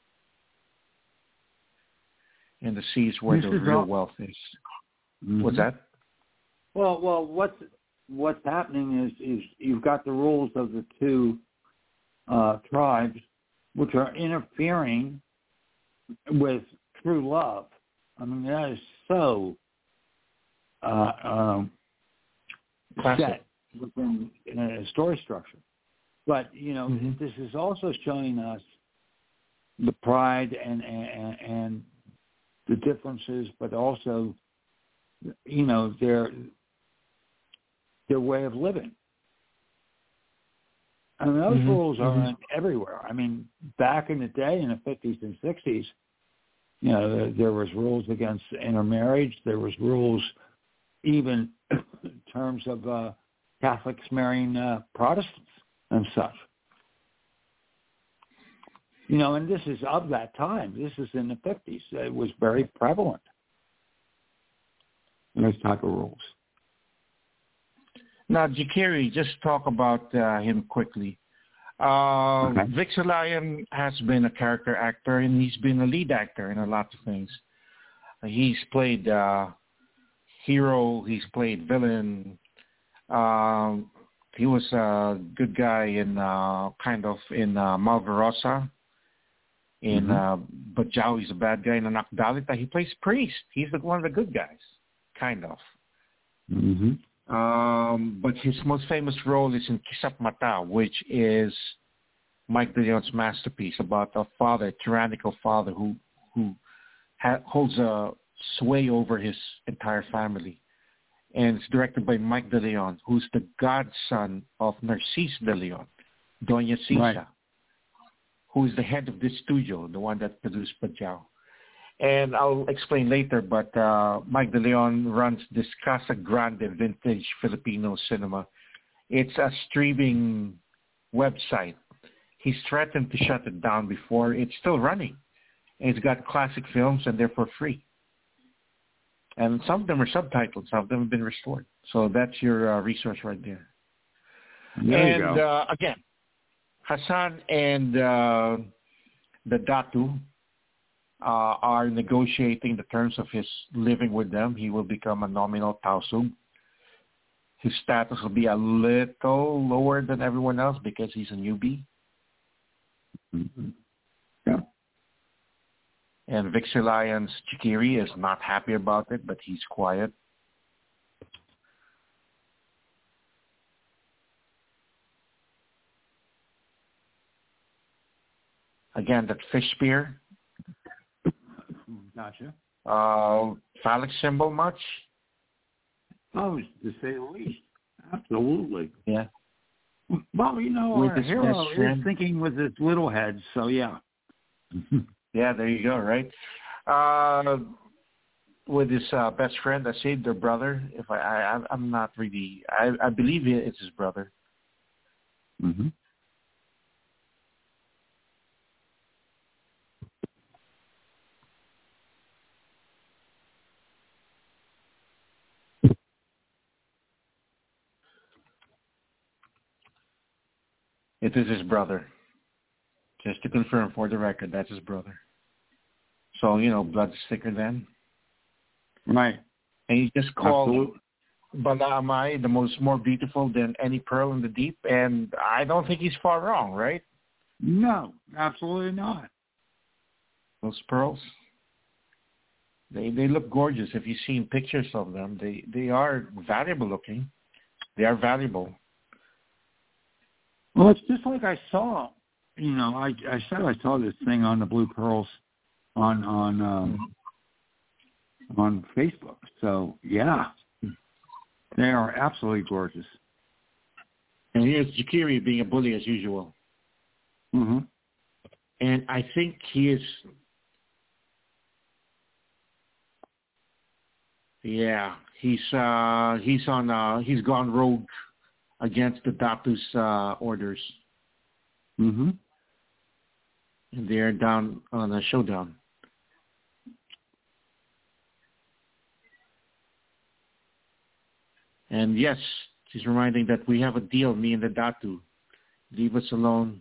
And the sea is where this the is real all... wealth is. Mm-hmm. What's that? Well, well, what's what's happening is is you've got the rules of the two uh, tribes, which are interfering with true love. I mean, that is so uh, um, set within a story structure. But, you know, mm-hmm. this is also showing us the pride and, and, and the differences, but also, you know, their their way of living. I mean, those mm-hmm. rules are mm-hmm. everywhere. I mean, back in the day, in the fifties and sixties, you know, there, there was rules against intermarriage. There was rules even in terms of uh, Catholics marrying uh, Protestants and such. You know, and this is of that time. This is in the fifties. It was very prevalent, those type of rules. Now, Jikiri, just talk about uh, him quickly. Uh, okay. Vixalion has been a character actor, and he's been a lead actor in a lot of things. He's played uh, hero. He's played villain. Um, he was a good guy in uh, kind of in uh, Malvarosa. In mm-hmm. uh, Bajau, he's a bad guy. In Anakdalita, he plays priest. He's the, one of the good guys, kind of. Mm-hmm. Um, but his most famous role is in Kisap Mata, which is Mike De Leon's masterpiece about a father, a tyrannical father who who ha- holds a sway over his entire family. And it's directed by Mike De Leon, who's the godson of Narcís De Leon, Doña Sisa, right. who is the head of this studio, the one that produced Bajau. And I'll explain later, but uh, Mike De Leon runs this Casa Grande vintage Filipino cinema. It's a streaming website. He's threatened to shut it down before. It's still running. And it's got classic films, and they're for free. And some of them are subtitled. Some of them have been restored. So that's your uh, resource right there. There and you go. Uh, again, Hassan and uh, the Datu Uh, are negotiating the terms of his living with them. He will become a nominal Tausug. His status will be a little lower than everyone else because he's a newbie. Mm-hmm. Yeah. And Vixalion's Jikiri is not happy about it, but he's quiet. Again, that fish spear. Gotcha. Uh, phallic symbol much? Oh, to say the least. Absolutely. Yeah. Well, you know, with our hero is thinking with his little head, so yeah. Yeah, there you go, right? Uh, with his uh, best friend that saved their brother. If I, I I'm not really, I, I believe it's his brother. Mm-hmm. It is his brother. Just to confirm for the record, that's his brother. So, you know, blood's thicker then. Right. And he just called Absolutely. Bala Amai the most more beautiful than any pearl in the deep, and I don't think he's far wrong, right? No, absolutely not. Those pearls, they they look gorgeous. If you've seen pictures of them, they, they are valuable looking. They are valuable. Well, it's just like I saw, you know, I I said I saw this thing on the blue pearls on on um, on Facebook. So yeah, they are absolutely gorgeous. And here's Jakiri being a bully as usual. Mm-hmm. And I think he is, yeah, he's uh, he's on uh, he's gone rogue against the Datu's uh, orders. Mm-hmm. And they're down on a showdown. And yes, she's reminding that we have a deal, me and the Datu. Leave us alone,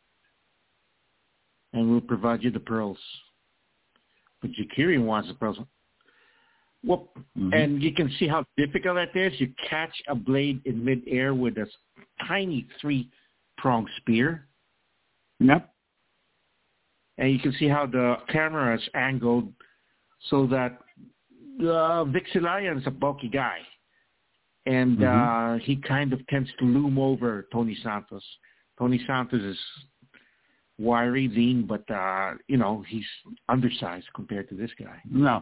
and we'll provide you the pearls. But Jakiri wants the pearls. Well, Mm-hmm. and you can see how difficult that is. You catch a blade in midair with a tiny three-pronged spear. Yep. And you can see how the camera is angled so that uh, Vixilion is a bulky guy. And Mm-hmm. uh, he kind of tends to loom over Tony Santos. Tony Santos is wiry, lean, but, uh, you know, he's undersized compared to this guy. No.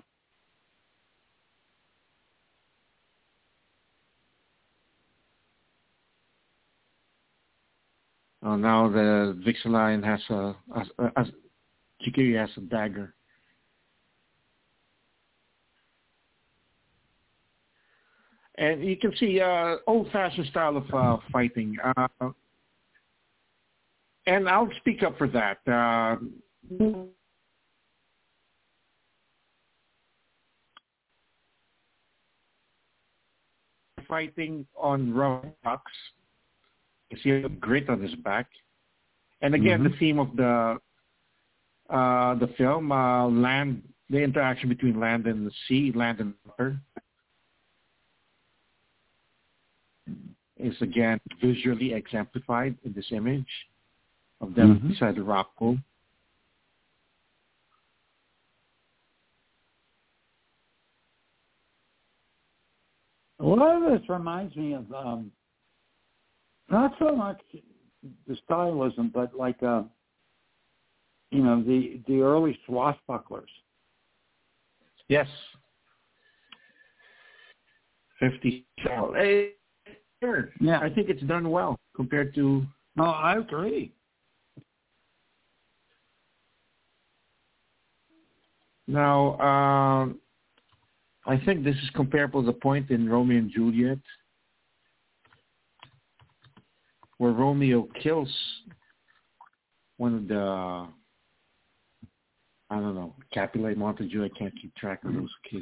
Oh, now the Vixilion has a, a, a, a Jakiri has a dagger. And you can see uh, old-fashioned style of uh, fighting. Uh, and I'll speak up for that. Uh, fighting on rough rocks. You see a grit on his back. And again, Mm-hmm. the theme of the uh, the film, uh, land, the interaction between land and the sea, land and water, is again visually exemplified in this image of them Mm-hmm. beside the rock pool. A lot of this reminds me of um, not so much the stylism, but like uh, you know the the early swashbucklers. Yes. fifty. Hey, sure. Yeah. I think it's done well compared to... No, I agree. Now, um, I think this is comparable to the point in Romeo and Juliet where Romeo kills one of the, I don't know, Capulet, Montague. I can't keep track of those kids.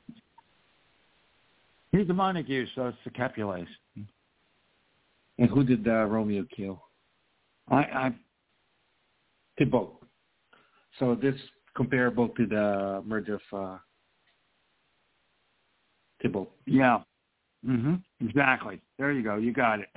He's the Montague, so it's the Capulets. And who did uh, Romeo kill? I, I Thibaut. So this comparable to the murder of uh, Thibaut. yeah. Mm-hmm. Exactly. There you go. You got it.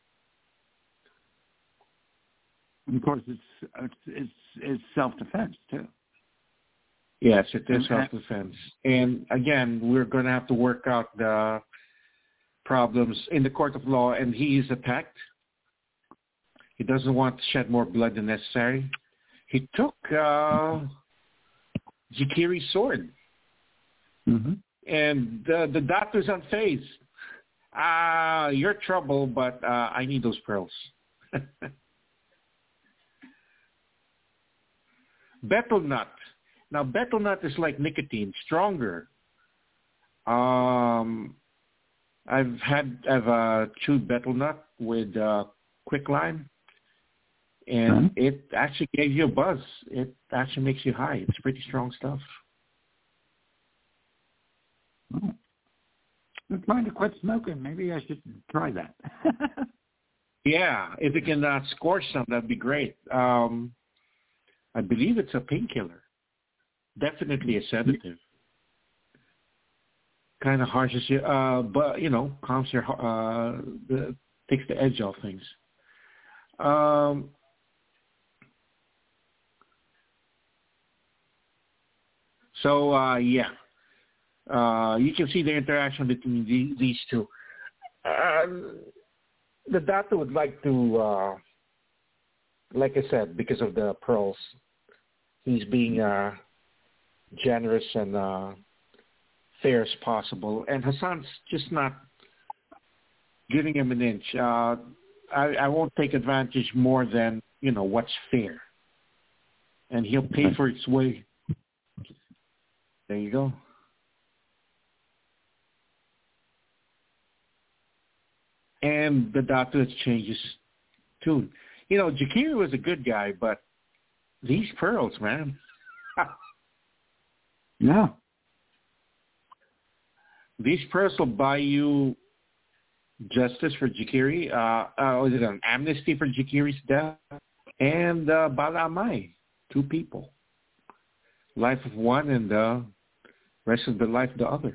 And of course, it's it's it's, it's self-defense too. Yes, it is And- self-defense. And again, we're going to have to work out the problems in the court of law, and he is attacked. He doesn't want to shed more blood than necessary. He took uh, Jakiri's sword, Mm-hmm. and the, the doctor's unfazed. Ah, uh, you're trouble, but uh, I need those pearls. Betel nut. Now, betel nut is like nicotine, stronger, Um, I've had I've uh, chewed betel nut with uh, quicklime, and Okay. it actually gave you a buzz. It actually makes you high. It's pretty strong stuff. Oh. I'm trying to quit smoking. Maybe I should try that. Yeah, if it can uh, scorch some, that'd be great. Um, I believe it's a painkiller. Definitely a sedative. Kind of harshes you, uh, but you know, calms your, uh, the, takes the edge off things. Um, so uh, yeah, uh, you can see the interaction between the, these two. Uh, the doctor would like to, uh, like I said, because of the pearls, he's being uh, generous and uh, fair as possible. And Hassan's just not giving him an inch. Uh, I, I won't take advantage more than, you know, what's fair. And he'll pay for its way. There you go. And the doctor changes tune. You know, Jakiri was a good guy, but these pearls, man. Yeah. These pearls will buy you justice for Jakiri. Uh, uh, was it an amnesty for Jakiri's death? And uh, Bala Amay, two people. Life of one and the rest of the life of the other.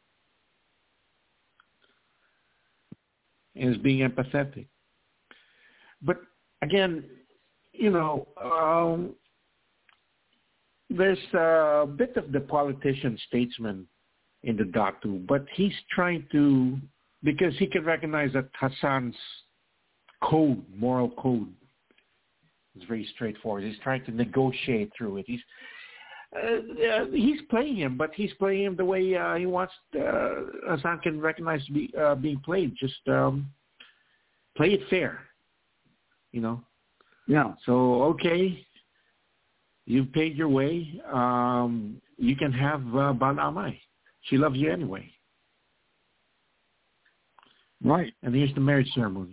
And is being empathetic. But again, you know, um, there's a bit of the politician statesman in the Datu, but he's trying to, because he can recognize that Hassan's code, moral code, is very straightforward. He's trying to negotiate through it. He's uh, he's playing him, but he's playing him the way uh, he wants uh, Hassan can recognize to be uh, being played. Just um, play it fair, you know. Yeah. So okay, you've paid your way. Um, you can have uh, Bala Amay. She loves you anyway. Right. And here's the marriage ceremony,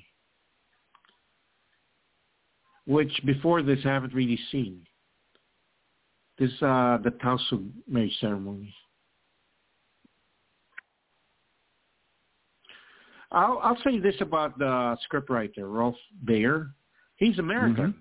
which before this I haven't really seen. This is uh, the Tausug marriage ceremony. I'll, I'll say this about the scriptwriter, Rolf Bayer. He's American. Mm-hmm.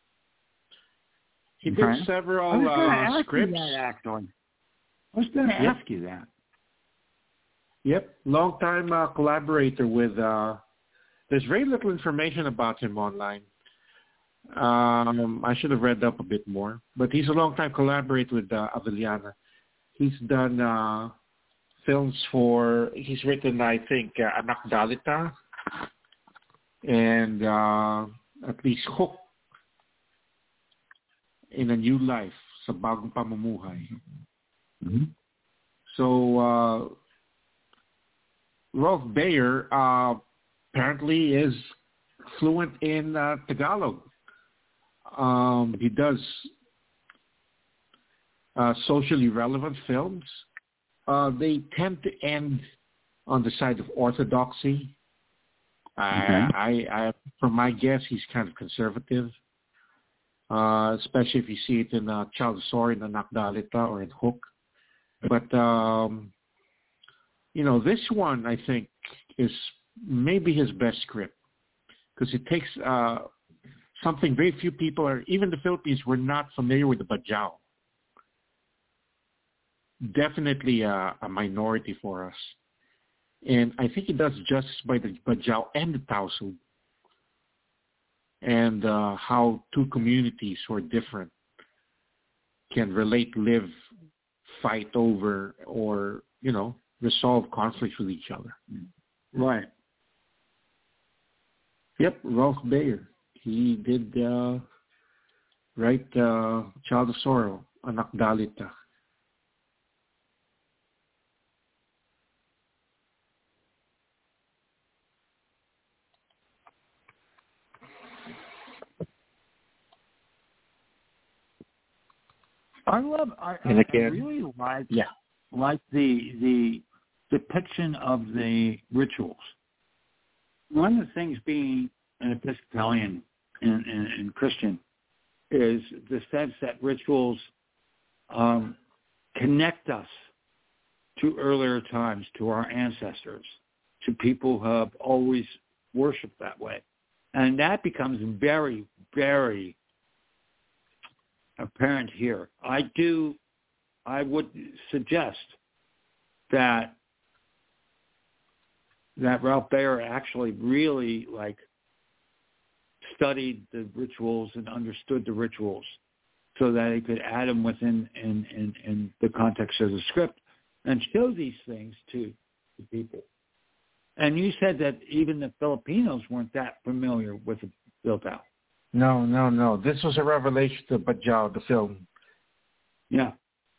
He Okay. did several I was going to uh, ask scripts. you that, actually. I was going to Yep. ask you that. Yep, long-time uh, collaborator with, uh, there's very little information about him online. Um, I should have read up a bit more. But he's a long-time collaborator with uh, Avellana. He's done uh, films for, he's written, I think, uh, Anak Dalita and uh, at least Hook in a New Life, Sa Bagong Pamumuhay. Mm-hmm. So, uh, Rolf Bayer uh, apparently is fluent in uh, Tagalog. Um, he does uh, socially relevant films. Uh, they tend to end on the side of orthodoxy. Okay. Uh, I, I, from my guess, he's kind of conservative, uh, especially if you see it in uh, Child of Sorry, in Anak Dalita, or in Hook. But um, you know, this one, I think, is maybe his best script because it takes uh, something very few people are, even the Philippines, were not familiar with the Bajau. Definitely a, a minority for us. And I think it does justice by the Bajau and the Tausug and uh, how two communities who are different can relate, live, fight over, or, you know, resolve conflicts with each other. Right. Yep, Rolf Bayer. He did uh, write uh, Child of Sorrow, Anak Dalita. I love. I, And I again, really like yeah. like the the depiction of the rituals. One of the things being an Episcopalian and, and, and Christian is the sense that rituals um, connect us to earlier times, to our ancestors, to people who have always worshipped that way. And that becomes very, very apparent here. I do, I would suggest that that Ralph Baer actually really like studied the rituals and understood the rituals so that he could add them within in, in, in the context of the script and show these things to the people. And you said that even the Filipinos weren't that familiar with the Bilbao. No, no, no. This was a revelation to Bajau, the film. Yeah.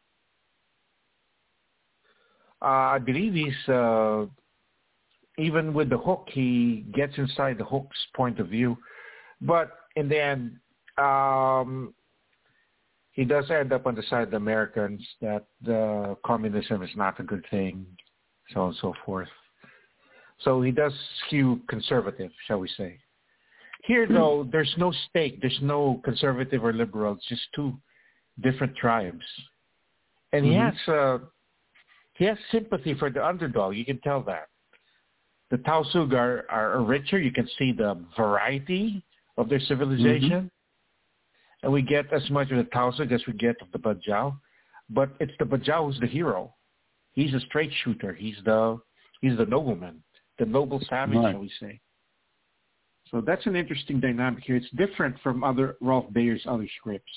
Uh, I believe he's, uh, even with the hook, he gets inside the hook's point of view. But in the end, um, he does end up on the side of the Americans that uh, communism is not a good thing, so on and so forth. So he does skew conservative, shall we say. Here, though, there's no stake. There's no conservative or liberal. It's just two different tribes. And mm-hmm. he has uh, he has sympathy for the underdog. You can tell that. The Tausug are, are richer. You can see the variety of their civilization. Mm-hmm. And we get as much of the Tausug as we get of the Bajau. But it's the Bajau who's the hero. He's a straight shooter. He's the he's the nobleman, the noble savage, right. shall we say. So that's an interesting dynamic here. It's different from other Ralph Baer's other scripts.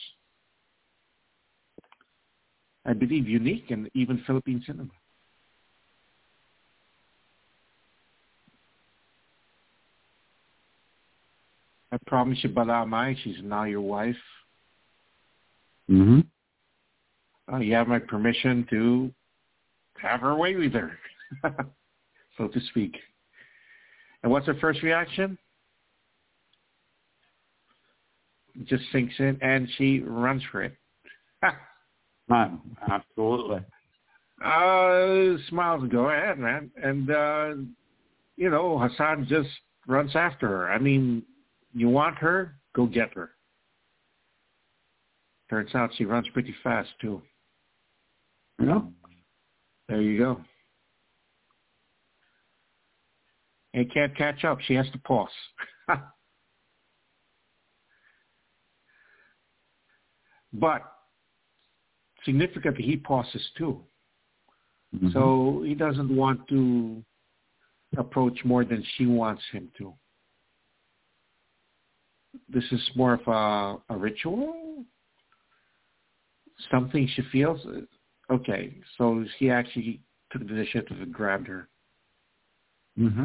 I believe unique in even Philippine cinema. I promise you, Bala Amay, she's now your wife. Mm-hmm. Uh, you have my permission to have her way with her, so to speak. And what's her first reaction? It just sinks in, and she runs for it. Right, absolutely. Uh, smiles, go ahead, man. And, uh, you know, Hassan just runs after her. I mean, you want her, go get her. Turns out she runs pretty fast, too. You know? There you go. And can't catch up. She has to pause. But significantly, he pauses, too. Mm-hmm. So he doesn't want to approach more than she wants him to. This is more of a, a ritual, something she feels. Okay, so he actually took the initiative and grabbed her. Mm-hmm.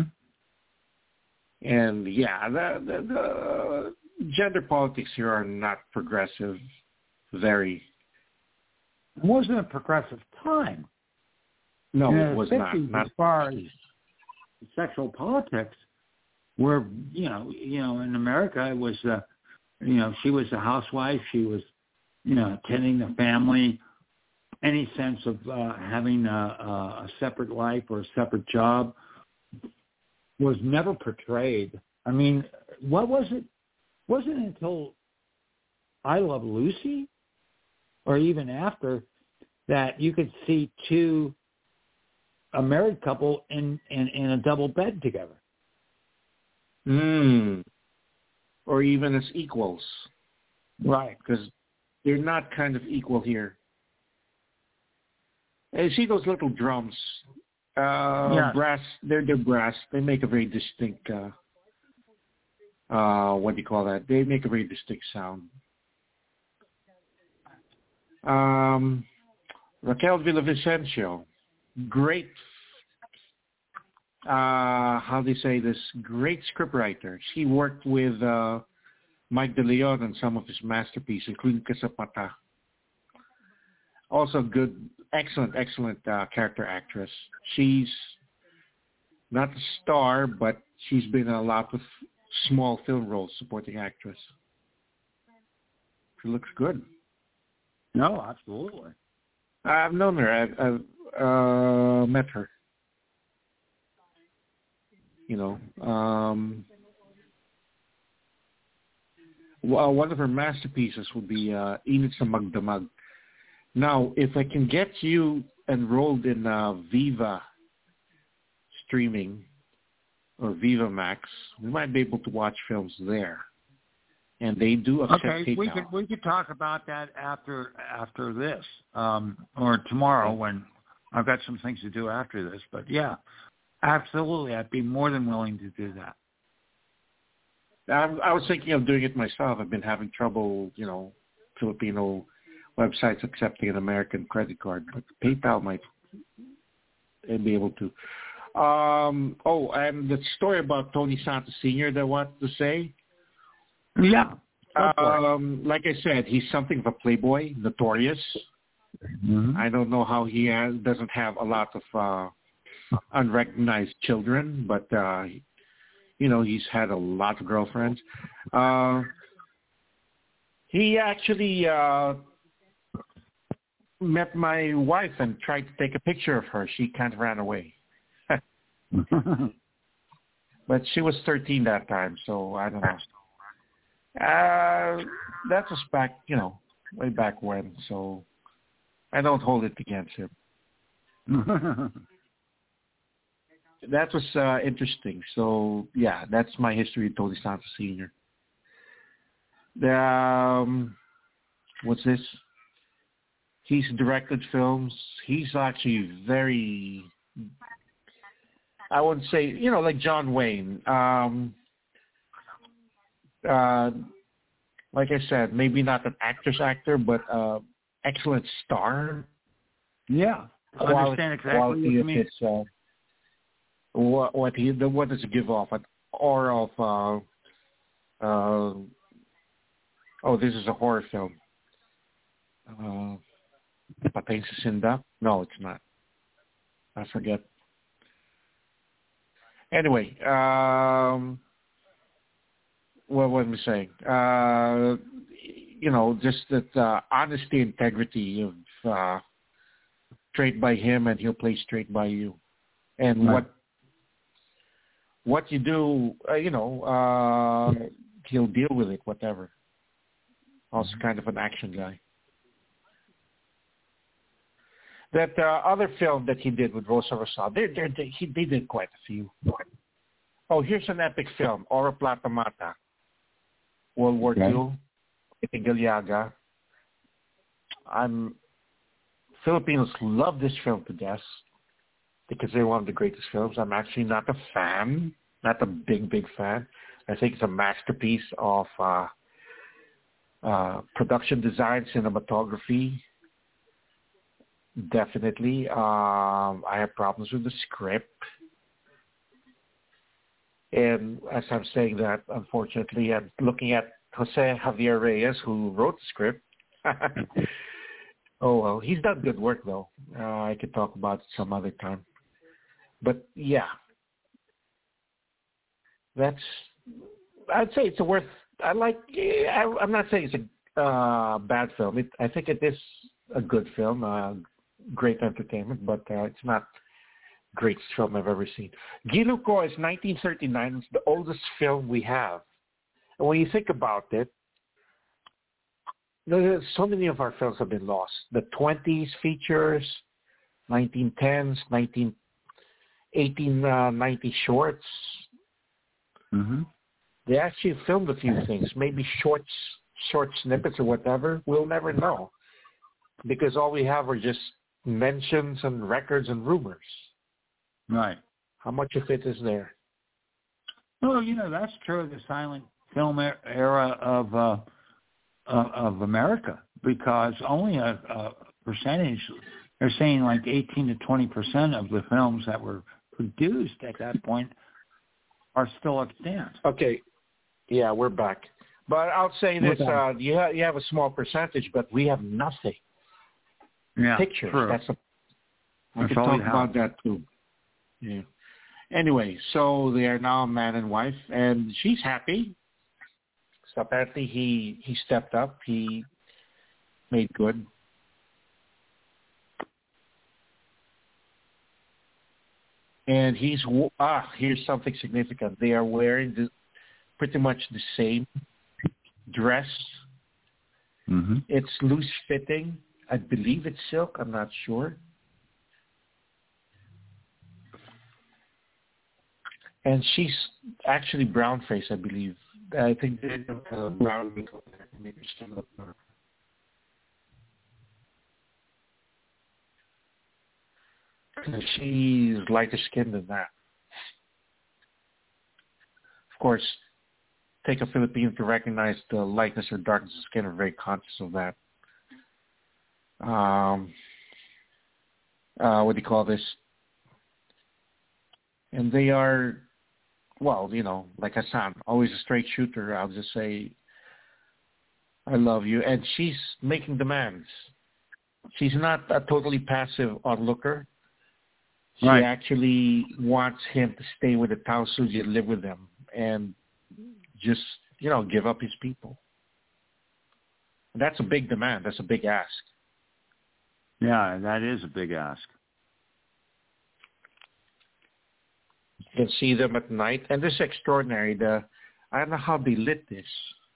And yeah, the, the, the gender politics here are not progressive. Very. It wasn't a progressive time. No, in it was not. Not as far as sexual politics. Where, you know, you know, in America, it was, uh, you know, she was a housewife. She was, you know, tending the family. Any sense of uh, having a, a separate life or a separate job was never portrayed. I mean, what was it? Wasn't it until I Love Lucy, or even after, that you could see two, a married couple in, in, in a double bed together. Mm. Or even as equals. Right. Because they're not kind of equal here. And you see those little drums. Uh, yeah. Brass, they're, they're brass. They make a very distinct, uh, uh, what do you call that? They make a very distinct sound. Um, Raquel Villavicencio, great, uh, how do you say this, great scriptwriter. She worked with uh, Mike De Leon on some of his masterpieces, including Kasapata. Also good, excellent, excellent uh, character actress. She's not a star, but she's been in a lot of small film roles, supporting actress. She looks good. No, absolutely. I've known her. I've, I've uh, met her. You know, um, well, one of her masterpieces would be uh, Init sa Magdamag. Now, if I can get you enrolled in uh, Viva streaming or Viva Max, we might be able to watch films there. And they do accept okay, PayPal. we could we could talk about that after after this um, or tomorrow when I've got some things to do after this. But yeah, absolutely, I'd be more than willing to do that. I, I was thinking of doing it myself. I've been having trouble, you know, Filipino websites accepting an American credit card, but PayPal might be able to. Um, oh, and the story about Tony Santos Senior that I wanted to say. Yeah. Um, like I said, he's something of a playboy, notorious. Mm-hmm. I don't know how he has, doesn't have a lot of uh, unrecognized children, but, uh, you know, he's had a lot of girlfriends. Uh, he actually uh, met my wife and tried to take a picture of her. She kind of ran away. But she was thirteen that time, so I don't know. Uh, that was back, you know, way back when, so I don't hold it against him. That was uh, interesting. So, yeah, that's my history with Tony Santos Senior The, um, what's this? He's directed films. He's actually very, I wouldn't say, you know, like John Wayne. Um, uh, like I said, maybe not an actor's actor, but uh, excellent star. Yeah, I understand exactly what you mean. His, uh, what, what he, what does it give off? An aura of, uh, uh, oh, this is a horror film. Uh, Patay sa Sinda? No, it's not. I forget. Anyway, um, what was I saying? Uh, you know, just that uh, honesty, integrity of uh, straight by him, and he'll play straight by you. And right. what what you do, uh, you know, uh, he'll deal with it, whatever. Also, kind of an action guy. That uh, other film that he did with Rosa Rosal, they they he they did quite a few. Oh, here's an epic film, Oro Plata Mata. World War okay. Two, Itigaliaga. I'm Filipinos love this film to death because they're one of the greatest films. I'm actually not a fan, not a big big fan. I think it's a masterpiece of uh, uh, production design, cinematography. Definitely, um, I have problems with the script. And as I'm saying that, unfortunately, I'm looking at Jose Javier Reyes, who wrote the script. Oh, well, he's done good work, though. Uh, I could talk about it some other time. But, yeah. That's, I'd say it's a worth, I like, I, I'm not saying it's a uh, bad film. It, I think it is a good film, uh, great entertainment, but uh, it's not greatest film I've ever seen. Guy Lucor is nineteen thirty-nine. It's the oldest film we have. And when you think about it, there's so many of our films have been lost. The twenties features, nineteen tens, nineteen, eighteen ninety shorts. Mm-hmm. They actually filmed a few things, maybe shorts, short snippets or whatever. We'll never know because all we have are just mentions and records and rumors. Right. How much of it is there? Well, you know, that's true of the silent film era of uh, uh, of America because only a, a percentage, they're saying like eighteen to twenty percent of the films that were produced at that point are still extant. Okay. Yeah, we're back. But I'll say this, uh, you, ha- you have a small percentage, but we have nothing. Yeah, Pictures. True. That's a, I That's can all talk we have. about that too. Yeah. Anyway, so they are now man and wife, and she's happy. So apparently he, he stepped up. He made good. And he's ah. Here's something significant. They are wearing the, pretty much the same dress. Mm-hmm. It's loose fitting. I believe it's silk. I'm not sure. And she's actually brown face, I believe. I think they have uh, brown makeup there to make her skin look dark. She's lighter skinned than that. Of course, take a Filipino to recognize the lightness or darkness of skin. Are very conscious of that. Um, uh, what do you call this? And they are, well, you know, like Hassan, always a straight shooter. I'll just say, I love you. And she's making demands. She's not a totally passive onlooker. She Right. actually wants him to stay with the Tao Suji and live with them and just, you know, give up his people. And that's a big demand. That's a big ask. Yeah, that is a big ask. You can see them at night. And this is extraordinary. The I don't know how they lit this.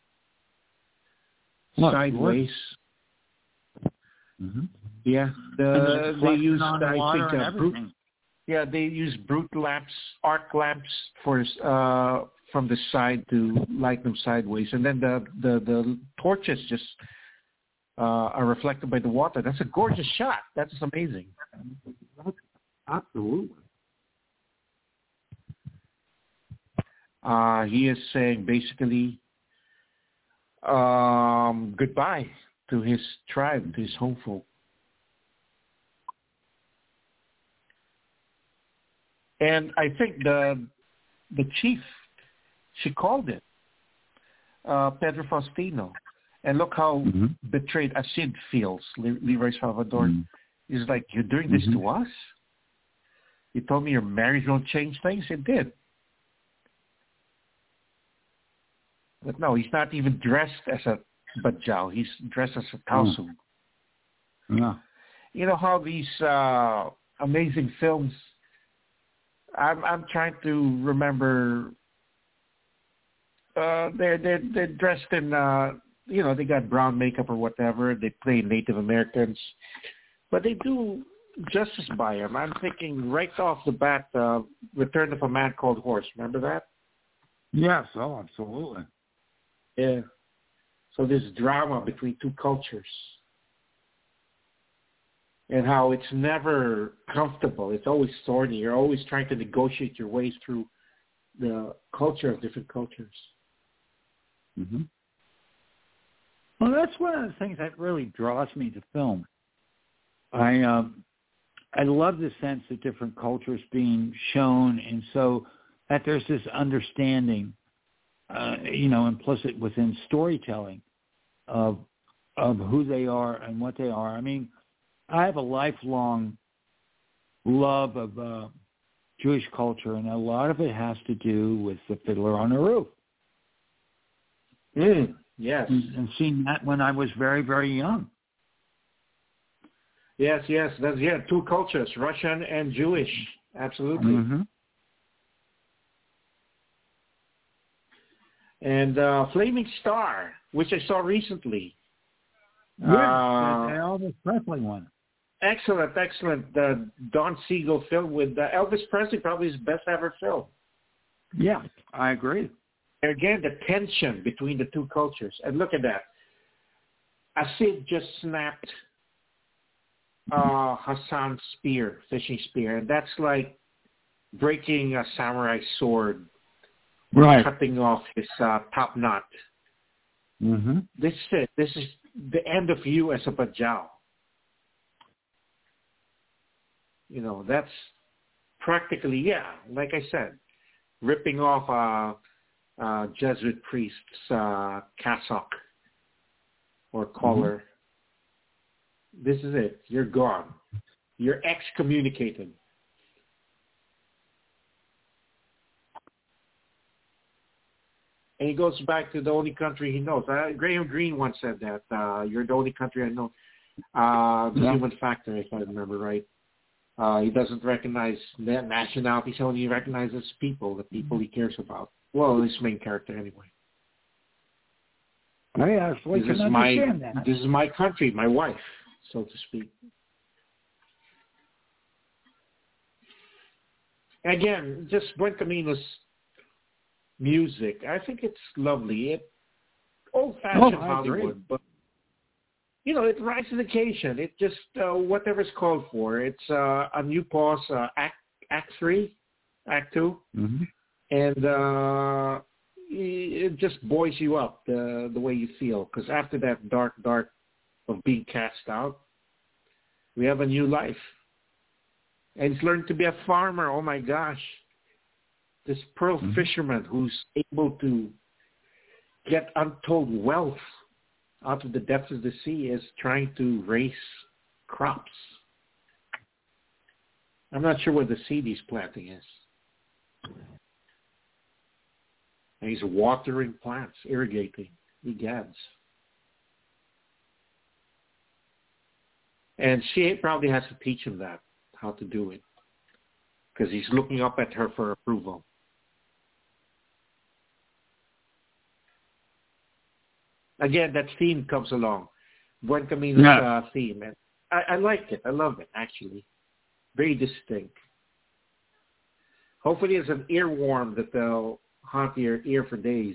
Look, Sideways. Mm-hmm. Yeah. The, they used, on the I water think, and uh, brute, everything. yeah, they used brute lamps, arc lamps for uh, from the side to light them sideways. And then the, the, the torches just uh, are reflected by the water. That's a gorgeous shot. That's amazing. Absolutely. Uh, he is saying basically um, goodbye to his tribe, to his home folk. And I think the the chief, she called it, uh, Pedro Faustino. And look how mm-hmm. betrayed Asid feels, Le- Leroy Salvador. Mm-hmm. He's like, you're doing this mm-hmm. to us? You told me your marriage won't change things? It did. But no, he's not even dressed as a Bajau. He's dressed as a Tausug. Yeah. You know how these uh, amazing films, I'm I'm trying to remember, uh, they're, they're, they're dressed in, uh, you know, they got brown makeup or whatever. They play Native Americans. But they do justice by them. I'm thinking right off the bat, uh, Return of a Man Called Horse. Remember that? Yes, oh, absolutely. Yeah. So this drama between two cultures and how it's never comfortable. It's always thorny. You're always trying to negotiate your ways through the culture of different cultures. Mm-hmm. Well, that's one of the things that really draws me to film. I um, I love the sense of different cultures being shown, and so that there's this understanding, uh, you know, implicit within storytelling of of who they are and what they are. I mean, I have a lifelong love of uh, Jewish culture, and a lot of it has to do with the Fiddler on the Roof. Mm, yes. And, and seeing that when I was very, very young. Yes, yes. That's, yeah, two cultures, Russian and Jewish. Absolutely. Mm-hmm. And uh, Flaming Star, which I saw recently. Yeah, uh, the Elvis Presley one. Excellent, excellent. The Don Siegel film with uh, Elvis Presley, probably his best ever film. Yeah, I agree. And again, the tension between the two cultures. And look at that. Asid just snapped uh, Hassan's spear, fishing spear. And that's like breaking a samurai sword, right, cutting off his uh, top knot. Mm-hmm. This is it. This is the end of you as a Bajau. You know, that's practically, yeah, like I said, ripping off a, a Jesuit priest's uh, cassock or collar. Mm-hmm. This is it. You're gone. You're excommunicated. And he goes back to the only country he knows. Uh, Graham Greene once said that. Uh, you're the only country I know. Uh, the yeah. Human Factor, if I remember right. Uh, he doesn't recognize nationalities. He only recognizes people, the people he cares about. Well, his main character anyway. I actually this can is my understand that. this is my country, my wife, so to speak. Again, just Buen Camino's music, I think it's lovely. It old-fashioned oh, Hollywood, but you know, it rises to the occasion. It just uh, whatever's called for. It's uh, a new pause, uh, act act three, act two, mm-hmm. and uh, it just buoys you up the the way you feel. Because after that dark, dark of being cast out, we have a new life. And he's learned to be a farmer. Oh my gosh. This pearl mm-hmm. fisherman who's able to get untold wealth out of the depths of the sea is trying to raise crops. I'm not sure what the seed he's planting is. And he's watering plants, irrigating, egads. And she probably has to teach him that, how to do it, because he's looking up at her for approval. Again, that theme comes along, Buen Camino's yeah. uh, theme, and I, I like it. I love it, actually. Very distinct. Hopefully it's an earworm that they'll haunt your ear for days.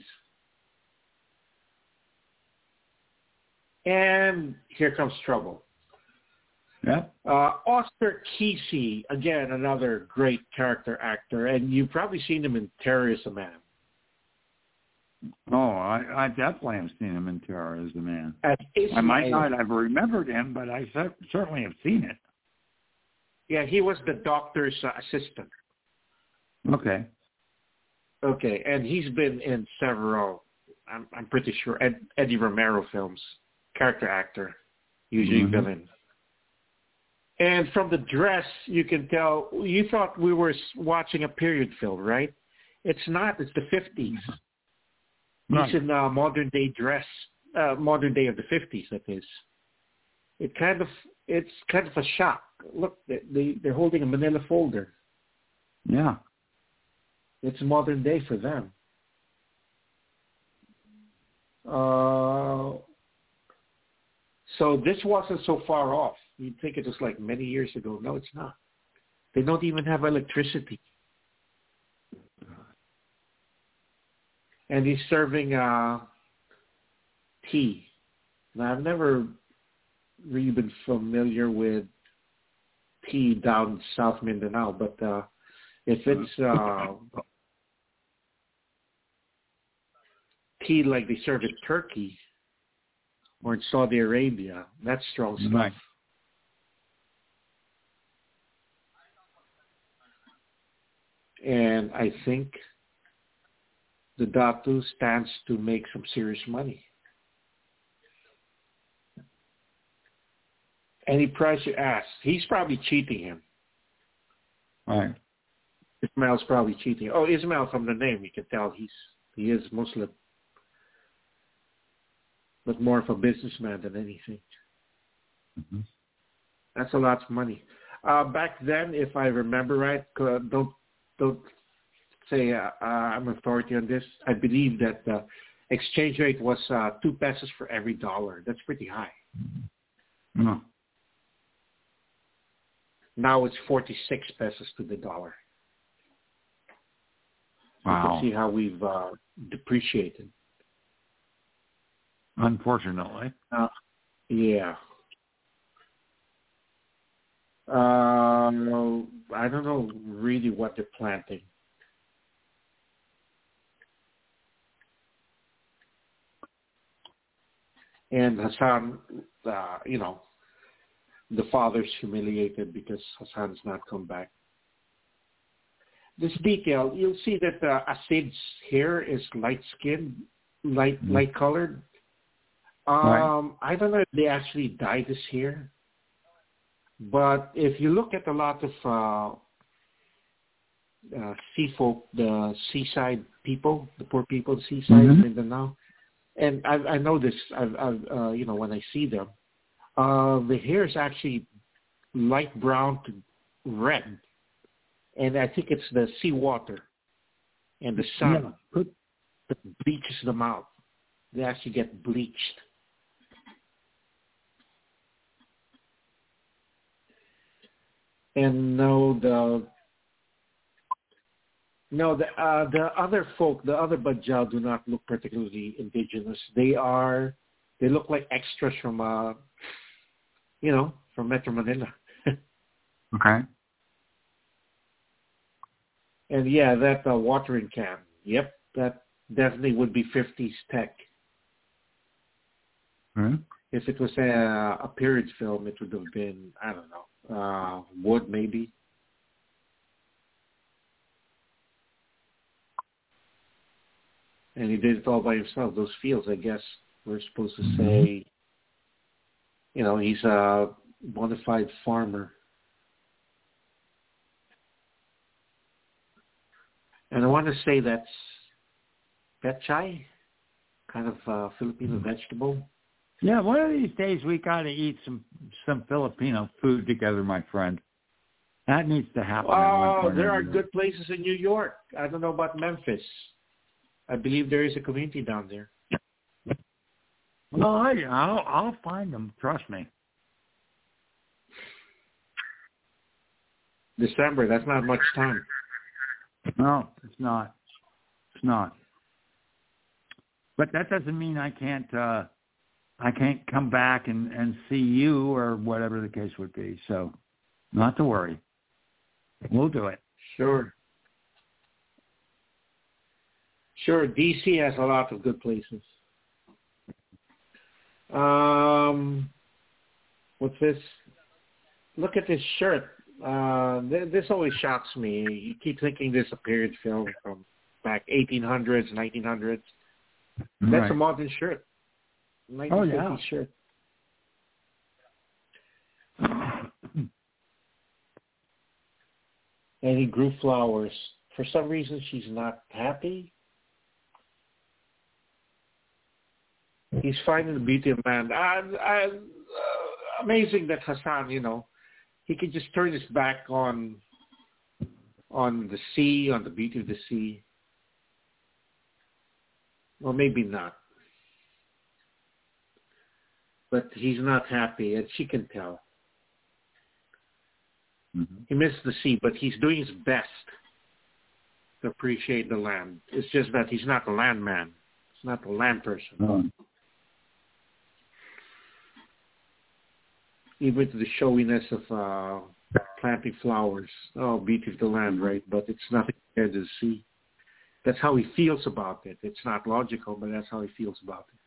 And here comes trouble. Yeah. Uh, Oscar Kesey, again, another great character actor, and you've probably seen him in Terror is a Man. Oh, I, I definitely have seen him in Terror is a Man. As I might not have remembered him, but I certainly have seen it. Yeah, he was the doctor's uh, assistant. Okay. Okay, and he's been in several, I'm, I'm pretty sure, Ed, Eddie Romero films. Character actor, usually mm-hmm. villain. And from the dress, you can tell, you thought we were watching a period film, right? It's not. It's the fifties. Right. He's in uh, modern day dress, uh, modern day of the fifties, that is. It kind of, it's kind of a shock. Look, they, they're holding a manila folder. Yeah. It's modern day for them. Uh, so this wasn't so far off. You'd think it was like many years ago. No, it's not. They don't even have electricity. And he's serving uh, tea. Now, I've never really been familiar with tea down South Mindanao, but uh, if it's uh, tea like they serve in Turkey or in Saudi Arabia, that's strong stuff. Right. And I think the Datu stands to make some serious money. Any price you ask, he's probably cheating him. Right. Ismail's probably cheating. Oh, Ismail, from the name, you can tell he's he is Muslim, but more of a businessman than anything. Mm-hmm. That's a lot of money. Uh, back then, if I remember right, uh, don't don't say uh, uh, I'm authority on this. I believe that the exchange rate was uh, two pesos for every dollar. That's pretty high. No. Now it's forty-six pesos to the dollar. Wow. You can see how we've uh, depreciated. Unfortunately. Uh, yeah. Uh, I don't know really what they're planting. And Hassan, uh, you know, the father's humiliated because Hassan's not come back. This detail, you'll see that uh, Asid's hair is light-skinned, light, mm-hmm. light-colored. Um, right. I don't know if they actually dyed his hair. But if you look at a lot of uh, uh, sea folk, the seaside people, the poor people, the seaside mm-hmm. in Mindanao, and I, I know this, I've, I've, uh, you know, when I see them, uh, the hair is actually light brown to red, and I think it's the seawater and the sun Yeah. that bleaches them out. They actually get bleached. And no, the no the uh, the other folk, the other Bajau do not look particularly indigenous. They are, they look like extras from, uh, you know, from Metro Manila. Okay. And yeah, that uh, watering can. Yep, that definitely would be fifties tech. Hmm? If it was a, a period film, it would have been, I don't know, uh, wood maybe. And he did it all by himself. Those fields, I guess, we're supposed to say, you know, he's a bona fide farmer. And I want to say that's pechay, kind of uh, Filipino vegetable. Yeah, one of these days we got to eat some some Filipino food together, my friend. That needs to happen. at one Oh, point there or are another. good places in New York. I don't know about Memphis. I believe there is a community down there. Well, I, I'll I'll find them. Trust me. December, that's not much time. No, it's not. It's not. But that doesn't mean I can't. Uh, I can't come back and, and see you or whatever the case would be. So, not to worry. We'll do it. Sure. Sure, D C has a lot of good places. Um, what's this? Look at this shirt. Uh, th- this always shocks me. You keep thinking this is a period film from back eighteen hundreds, nineteen hundreds. That's Right. a modern shirt. Oh, nineteen fifties yeah. shirt. And he grew flowers. For some reason, she's not happy. He's finding the beauty of man. I, I, uh, amazing that Hassan, you know, he could just turn his back on on the sea, on the beauty of the sea. Well, maybe not. But he's not happy, and she can tell. Mm-hmm. He misses the sea, but he's doing his best to appreciate the land. It's just that he's not a land man. He's not a land person. Oh. Even to the showiness of uh, planting flowers. Oh, beauty of the land, right? But it's nothing compared to the sea. That's how he feels about it. It's not logical, but that's how he feels about it.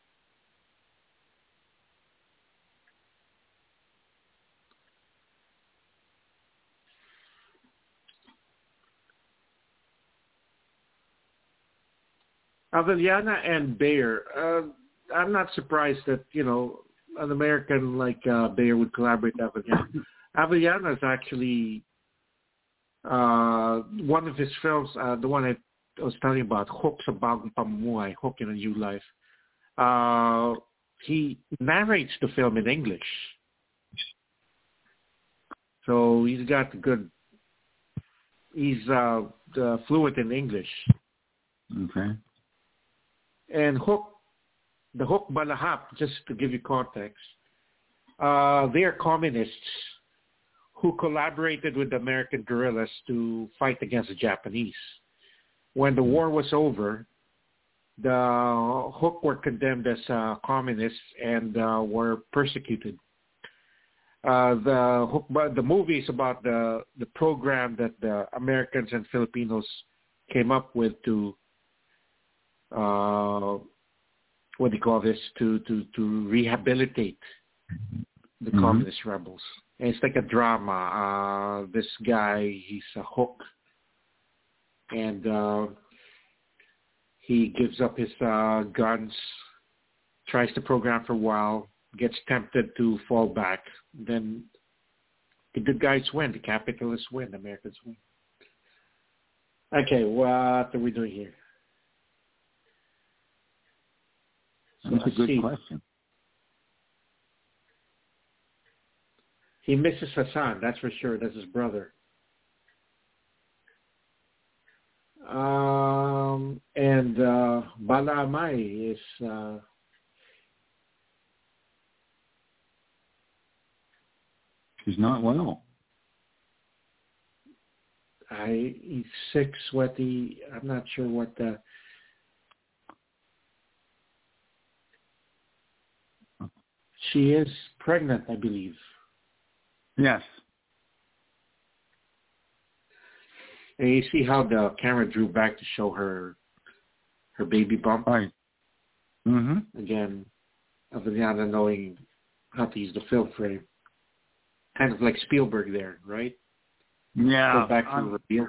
Avellana and Bayer, uh, I'm not surprised that, you know, an American like uh, Bayer would collaborate with Avellana. Avellana is actually uh, one of his films, uh, the one I was telling you about, Hook sa Bagong Pamumuhay, Hook in a New Life. Uh, he narrates the film in English. So he's got good, he's uh, uh, fluent in English. Okay. And Hook, the Hook Balahap, just to give you context, uh, they are communists who collaborated with the American guerrillas to fight against the Japanese. When the war was over, the Hook were condemned as uh, communists and uh, were persecuted. Uh, the Hook, the movie is about the the program that the Americans and Filipinos came up with to uh, what do you call this? To to to rehabilitate the Mm-hmm. communist rebels. And it's like a drama. Uh, this guy, he's a Hook, and uh, he gives up his uh, guns, tries to program for a while, gets tempted to fall back. Then the good guys win, the capitalists win, the Americans win. Okay, what are we doing here? So That's a let's good see. question. he misses Hassan, that's for sure. That's his brother. Um, and uh, Bala Amay is uh, she's not well. I he's sick, sweaty. I'm not sure what the. She is pregnant, I believe. Yes. And you see how the camera drew back to show her her baby bump? Right. Mm-hmm. Again, Avellana knowing how to use the film frame. Kind of like Spielberg there, right? Yeah. Go back to the reveal.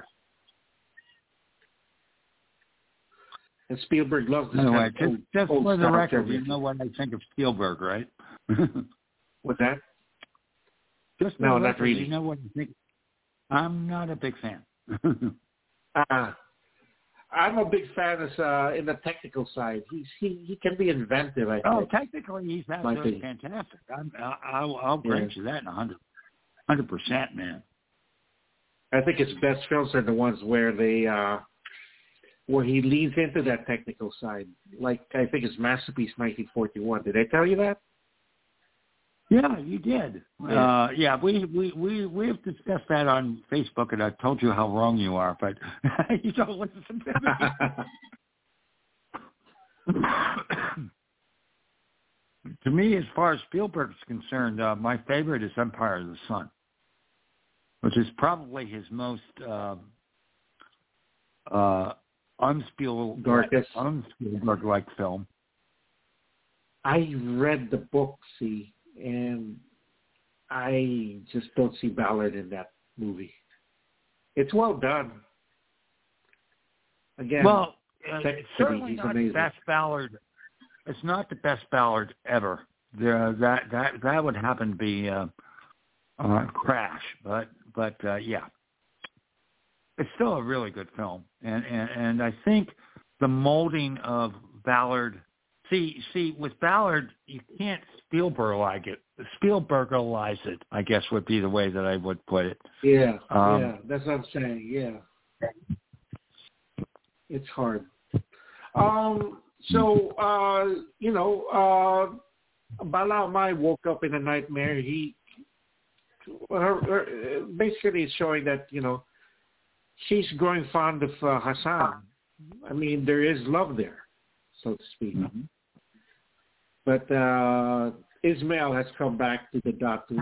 And Spielberg loves this Anyway, kind of just, just old, for old the style record, film. you know what I think of Spielberg, right? What's that? Just for No, the not record, really. You know what I think? I'm not a big fan. uh, I'm a big fan of, uh, in the technical side. He's, he he can be inventive, I oh, think. technically, he's absolutely fantastic. I'm, I, I'll, I'll grant yeah. you that in a hundred, hundred percent, man. I think his best films are the ones where they uh, where he leans into that technical side. Like I think his masterpiece, nineteen forty-one. Did I tell you that? Yeah, you did. Yeah. Uh, yeah, we, we, we, we've discussed that on Facebook, and I told you how wrong you are, but you don't listen to me. To me, as far as Spielberg's concerned, uh, my favorite is Empire of the Sun, which is probably his most uh, uh, unspiel- Darkest. unspielberg-like film. I read the book, see, and I just don't see Ballard in that movie. It's well done. Again, well, uh, it's certainly he's not amazing. the best Ballard. It's not the best Ballard ever. There, that that that would happen to be uh, uh, Crash, but but uh, yeah, it's still a really good film, and, and and I think the molding of Ballard. See, see, with Ballard, you can't Spielberg-like it. Spielberg-alize it, I guess, would be the way that I would put it. Yeah, Um, yeah, that's what I'm saying. Yeah, it's hard. Um, so uh, you know, uh, Bala Amay woke up in a nightmare. He her, her, basically is showing that you know she's growing fond of uh, Hassan. I mean, there is love there, so to speak. Mm-hmm. But uh, Ismail has come back to the Datu.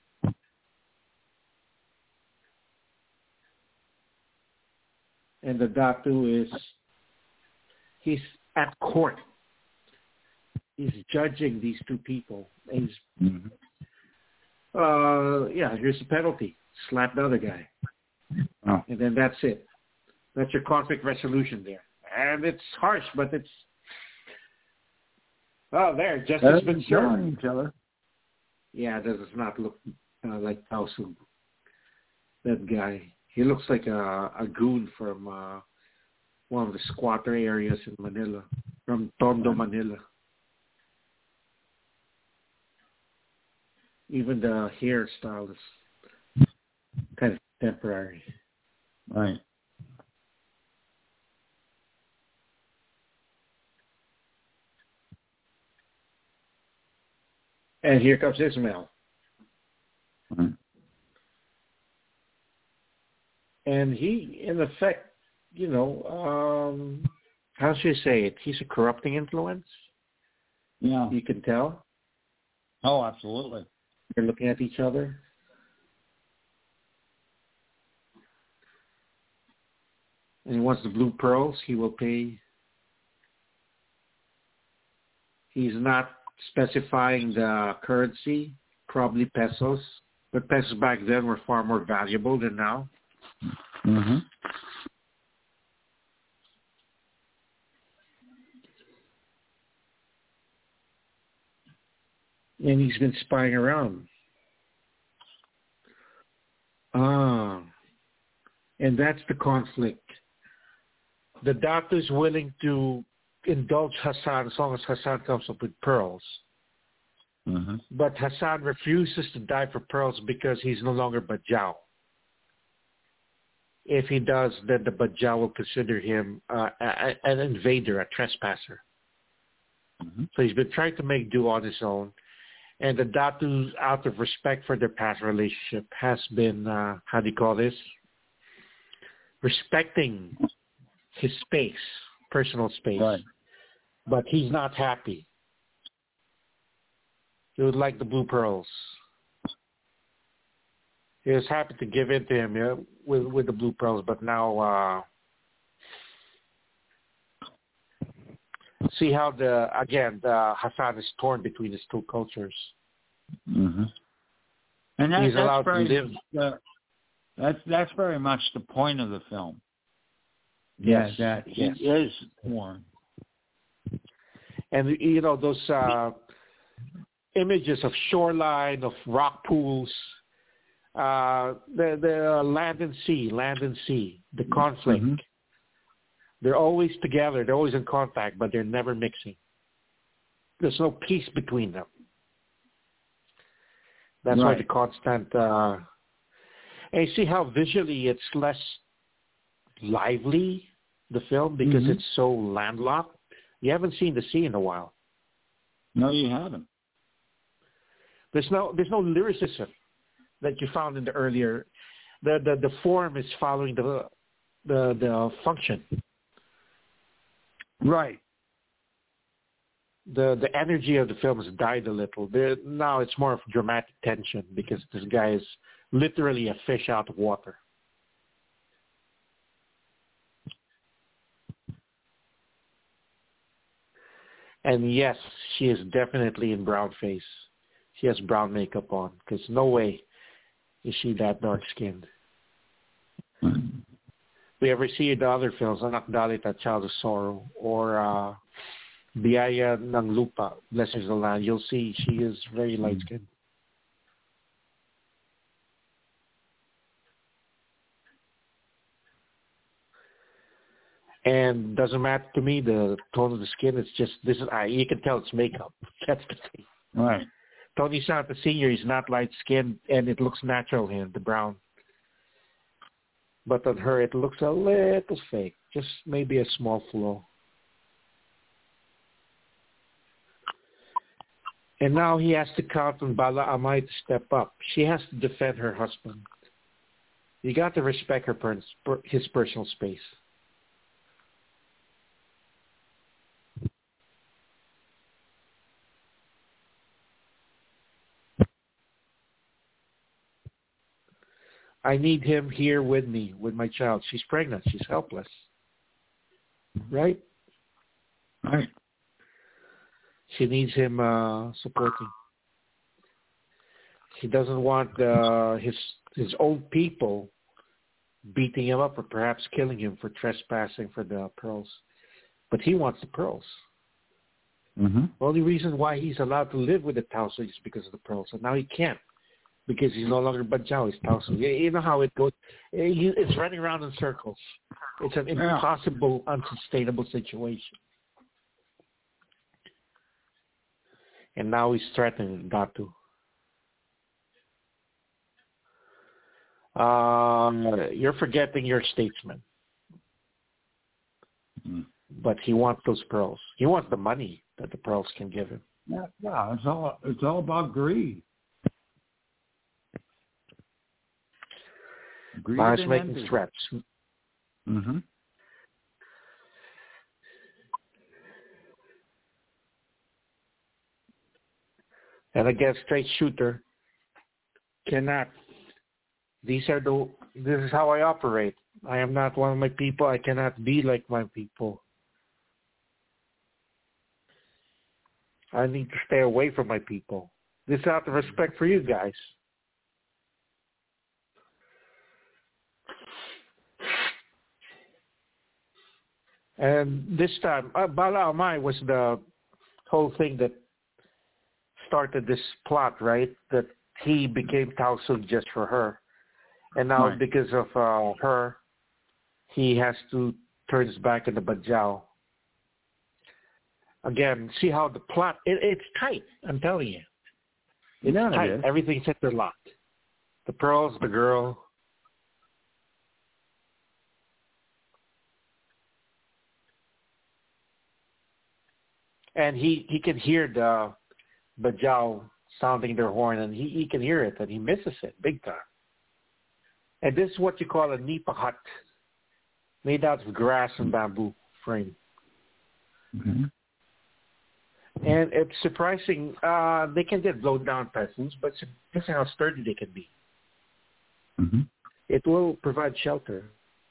And the Datu is, he's at court. He's judging these two people. And he's, Mm-hmm. uh, yeah, here's the penalty. Slap the other guy. Oh. And then that's it. That's your conflict resolution there. And it's harsh, but it's, oh, there, justice has been served. Each other. Yeah, that does not look uh, like Tausu. That guy. He looks like a, a goon from uh, one of the squatter areas in Manila, from Tondo, Manila. Even the hairstyle is kind of temporary. Right. And here comes Ismail. Mm-hmm. And he, in effect, you know, um, how should I say it? He's a corrupting influence. Yeah. You can tell. Oh, absolutely. They're looking at each other. And he wants the blue pearls. He will pay. He's not specifying the currency, probably pesos. But pesos back then were far more valuable than now. Mm-hmm. And he's been spying around. Ah. And that's the conflict. The doctor's willing to indulge Hassan as long as Hassan comes up with pearls. Mm-hmm. But Hassan refuses to die for pearls because he's no longer Bajau. If he does, then the Bajau will consider him uh, a, an invader, a trespasser. Mm-hmm. So he's been trying to make do on his own. And the Datu, out of respect for their past relationship, has been, uh, how do you call this? Respecting his space, personal space. Right. But he's not happy. He would like the blue pearls. He was happy to give in to him, yeah, with with the blue pearls, but now uh, see how the again the Hassan is torn between his two cultures. Mm-hmm. And that, He's that's allowed very, to live. Uh, that's that's very much the point of the film. Yes, Yeah, that he yes. is torn. And you know those uh, images of shoreline, of rock pools. Uh, the the land and sea, land and sea, the conflict. Mm-hmm. They're always together. They're always in contact, but they're never mixing. There's no peace between them. That's right. why the constant. Uh, and you see how visually it's less lively, the film, because mm-hmm. it's so landlocked. You haven't seen the sea in a while. No, you haven't. There's no there's no lyricism that you found in the earlier. The the, the form is following the the the function. Right. The the energy of the film has died a little. There, now it's more of dramatic tension because this guy is literally a fish out of water. And yes, she is definitely in brown face. She has brown makeup on because no way is she that dark-skinned. Mm-hmm. We ever see the other films, Anak Dalit at Child of Sorrow, or uh, Biyaya ng Lupa, Blessings of the Land, you'll see she is very light-skinned. And doesn't matter to me the tone of the skin. It's just this is I. You can tell it's makeup. That's the thing. Right. Tony Santa Senior is not light skinned, and it looks natural here, the brown. But on her, it looks a little fake. Just maybe a small flaw. And now he has to count on Bala Amay to step up. She has to defend her husband. You got to respect her per- his personal space. I need him here with me, with my child. She's pregnant. She's helpless. Right? Right. She needs him uh, supporting. He doesn't want uh, his his own people beating him up or perhaps killing him for trespassing for the pearls. But he wants the pearls. Mm-hmm. The only reason why he's allowed to live with the Tausug is because of the pearls. And now he can't. Because he's no longer Bajau, he's Tausug. You know how it goes. It's running around in circles. It's an impossible, unsustainable situation. And now he's threatening Datu. Um, you're forgetting your statesman. Mm-hmm. But he wants those pearls. He wants the money that the pearls can give him. Yeah, yeah, it's all it's all about greed. Greed Now he's and making envy. threats. Mm-hmm. And again, straight shooter cannot. These are the. This is how I operate. I am not one of my people. I cannot be like my people. I need to stay away from my people. This is out of respect for you guys. And this time, uh, Bala Amay was the whole thing that started this plot, right? That he became Tausug just for her. And now Right. because of uh, her, he has to turn his back on the Bajau. Again, see how the plot, it, it's tight, I'm telling you. It's Yeah, tight. it is. Everything's interlocked. The pearls, the girl. And he, he can hear the Bajau sounding their horn, and he, he can hear it, and he misses it big time. And this is what you call a nipa hut, made out of grass and bamboo frame. Mm-hmm. And it's surprising. Uh, they can get blown down peasants, but it's surprising how sturdy they can be. Mm-hmm. It will provide shelter.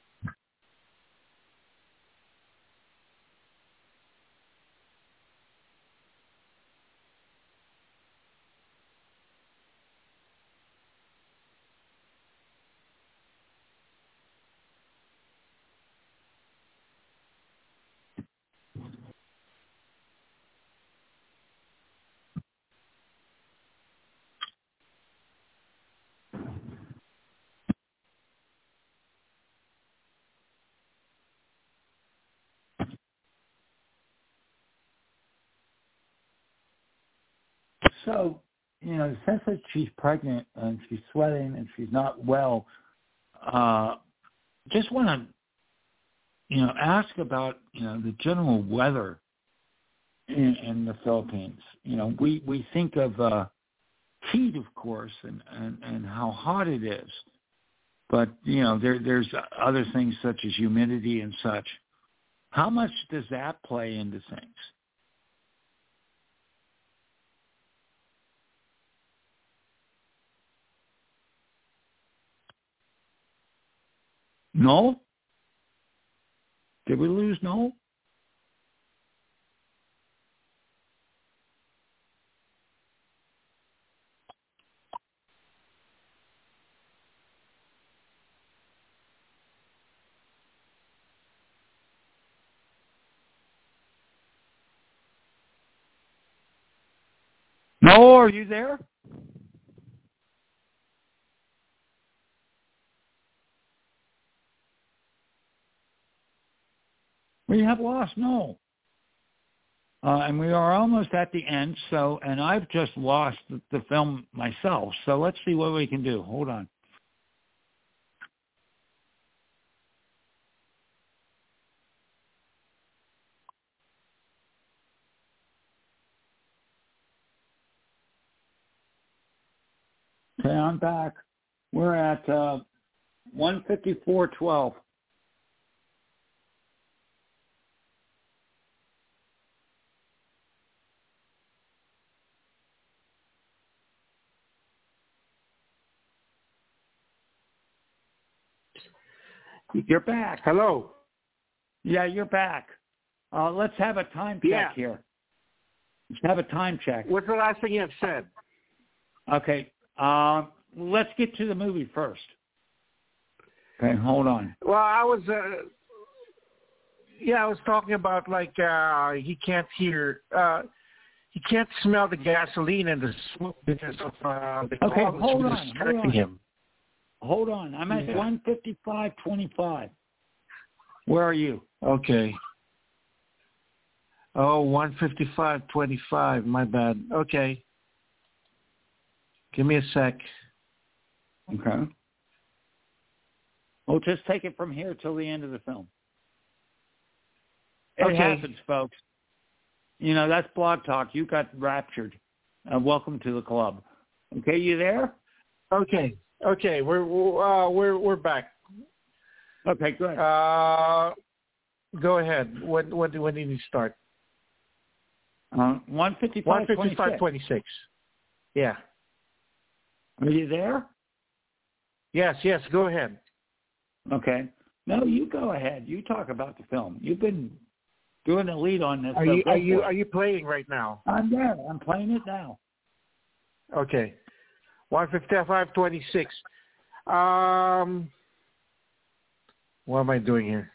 So, you know, since that she's pregnant and she's sweating and she's not well, uh, just want to, you know, ask about, you know, the general weather in, in the Philippines. You know, we, we think of uh, heat, of course, and, and, and how hot it is. But, you know, there there's other things such as humidity and such. How much does that play into things? No? Did we lose no? No, are you there? We have lost no. Uh, and we are almost at the end, so, and I've just lost the, the film myself, so let's see what we can do. Hold on. Okay, I'm back. We're at uh, one fifty-four twelve. You're back. Hello. Yeah, you're back. Uh, let's have a time check Yeah. here. Let's have a time check. What's the last thing you have said? Okay. Uh, let's get to the movie first. Okay, hold on. Well, I was, uh, yeah, I was talking about like uh, he can't hear, uh, he can't smell the gasoline and the smoke because of uh, the Okay, clouds hold on, distracting hold on. him. Hold on. I'm at Yeah. one fifty-five twenty-five. Where are you? Okay. Oh, one fifty-five twenty-five. My bad. Okay. Give me a sec. Okay. We'll just take it from here till the end of the film. It Okay. happens, folks. You know, that's Blog Talk. You got raptured. Uh, welcome to the club. Okay, you there? Okay. Okay. We're uh, we're we're back. Okay, good. Uh, go ahead. When when do when do you start? Uh, one fifty-five One fifty-five twenty-six. Yeah. Are you there? Yes. Yes. Go ahead. Okay. No, you go ahead. You talk about the film. You've been doing the lead on this. Are so you go are you for it. are you playing right now? I'm there. I'm playing it now. Okay. one fifty-five twenty-six. Um, what am I doing here?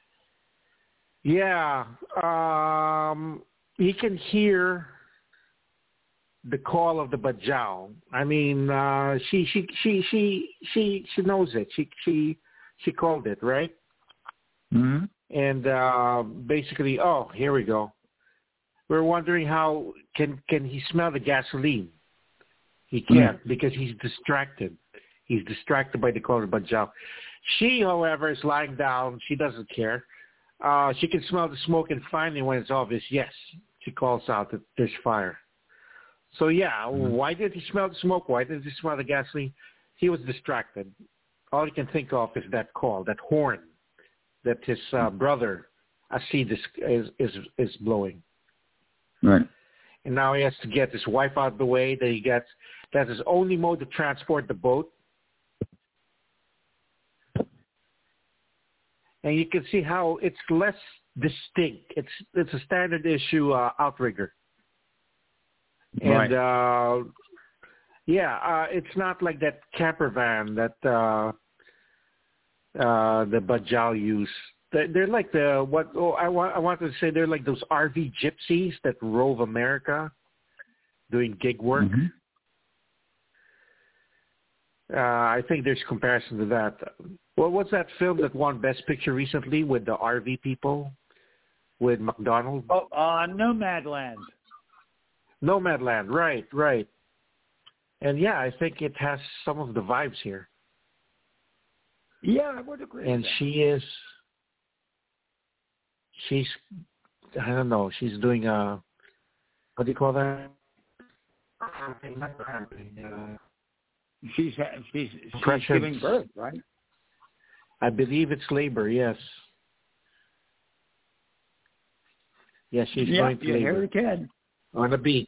Yeah. Um, he can hear the call of the Bajau. I mean, uh, she, she, she, she, she, she knows it. She, she, she called it, right? Mm-hmm. And uh, basically, oh, here we go. We're wondering how can can he smell the gasoline? He can't mm. because he's distracted. He's distracted by the call of Bajau. She, however, is lying down. She doesn't care. Uh, she can smell the smoke, and finally, when it's obvious, yes, she calls out that there's fire. So, yeah, mm. why did he smell the smoke? Why did he smell the gasoline? He was distracted. All he can think of is that call, that horn that his uh, brother, Asid, is, is, is, is blowing. Right. And now he has to get his wife out of the way. That he gets that's his only mode of transport, the boat. And you can see how it's less distinct. It's it's a standard issue uh, outrigger. And right. uh, yeah, uh, it's not like that camper van that uh, uh, the Bajau use. They're like the what oh, I want. I wanted to say they're like those R V gypsies that rove America, doing gig work. Mm-hmm. Uh, I think there's comparison to that. Well, what's that film that won Best Picture recently with the R V people, with McDonald? Oh, uh, Nomadland. Nomadland, right, right. And yeah, I think it has some of the vibes here. Yeah, I would agree. And she is. She's, I don't know, she's doing a, what do you call that? Uh, she's, she's, she's giving birth, right? I believe it's labor, yes. Yes, she's yeah, going to you labor. hear it again. On a beach.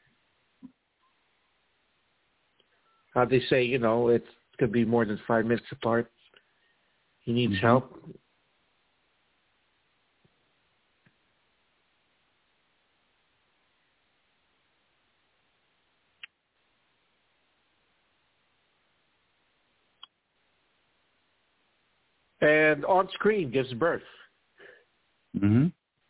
How they say, you know, it could be more than five minutes apart. He needs mm-hmm. help. And on screen gives birth. Mm-hmm.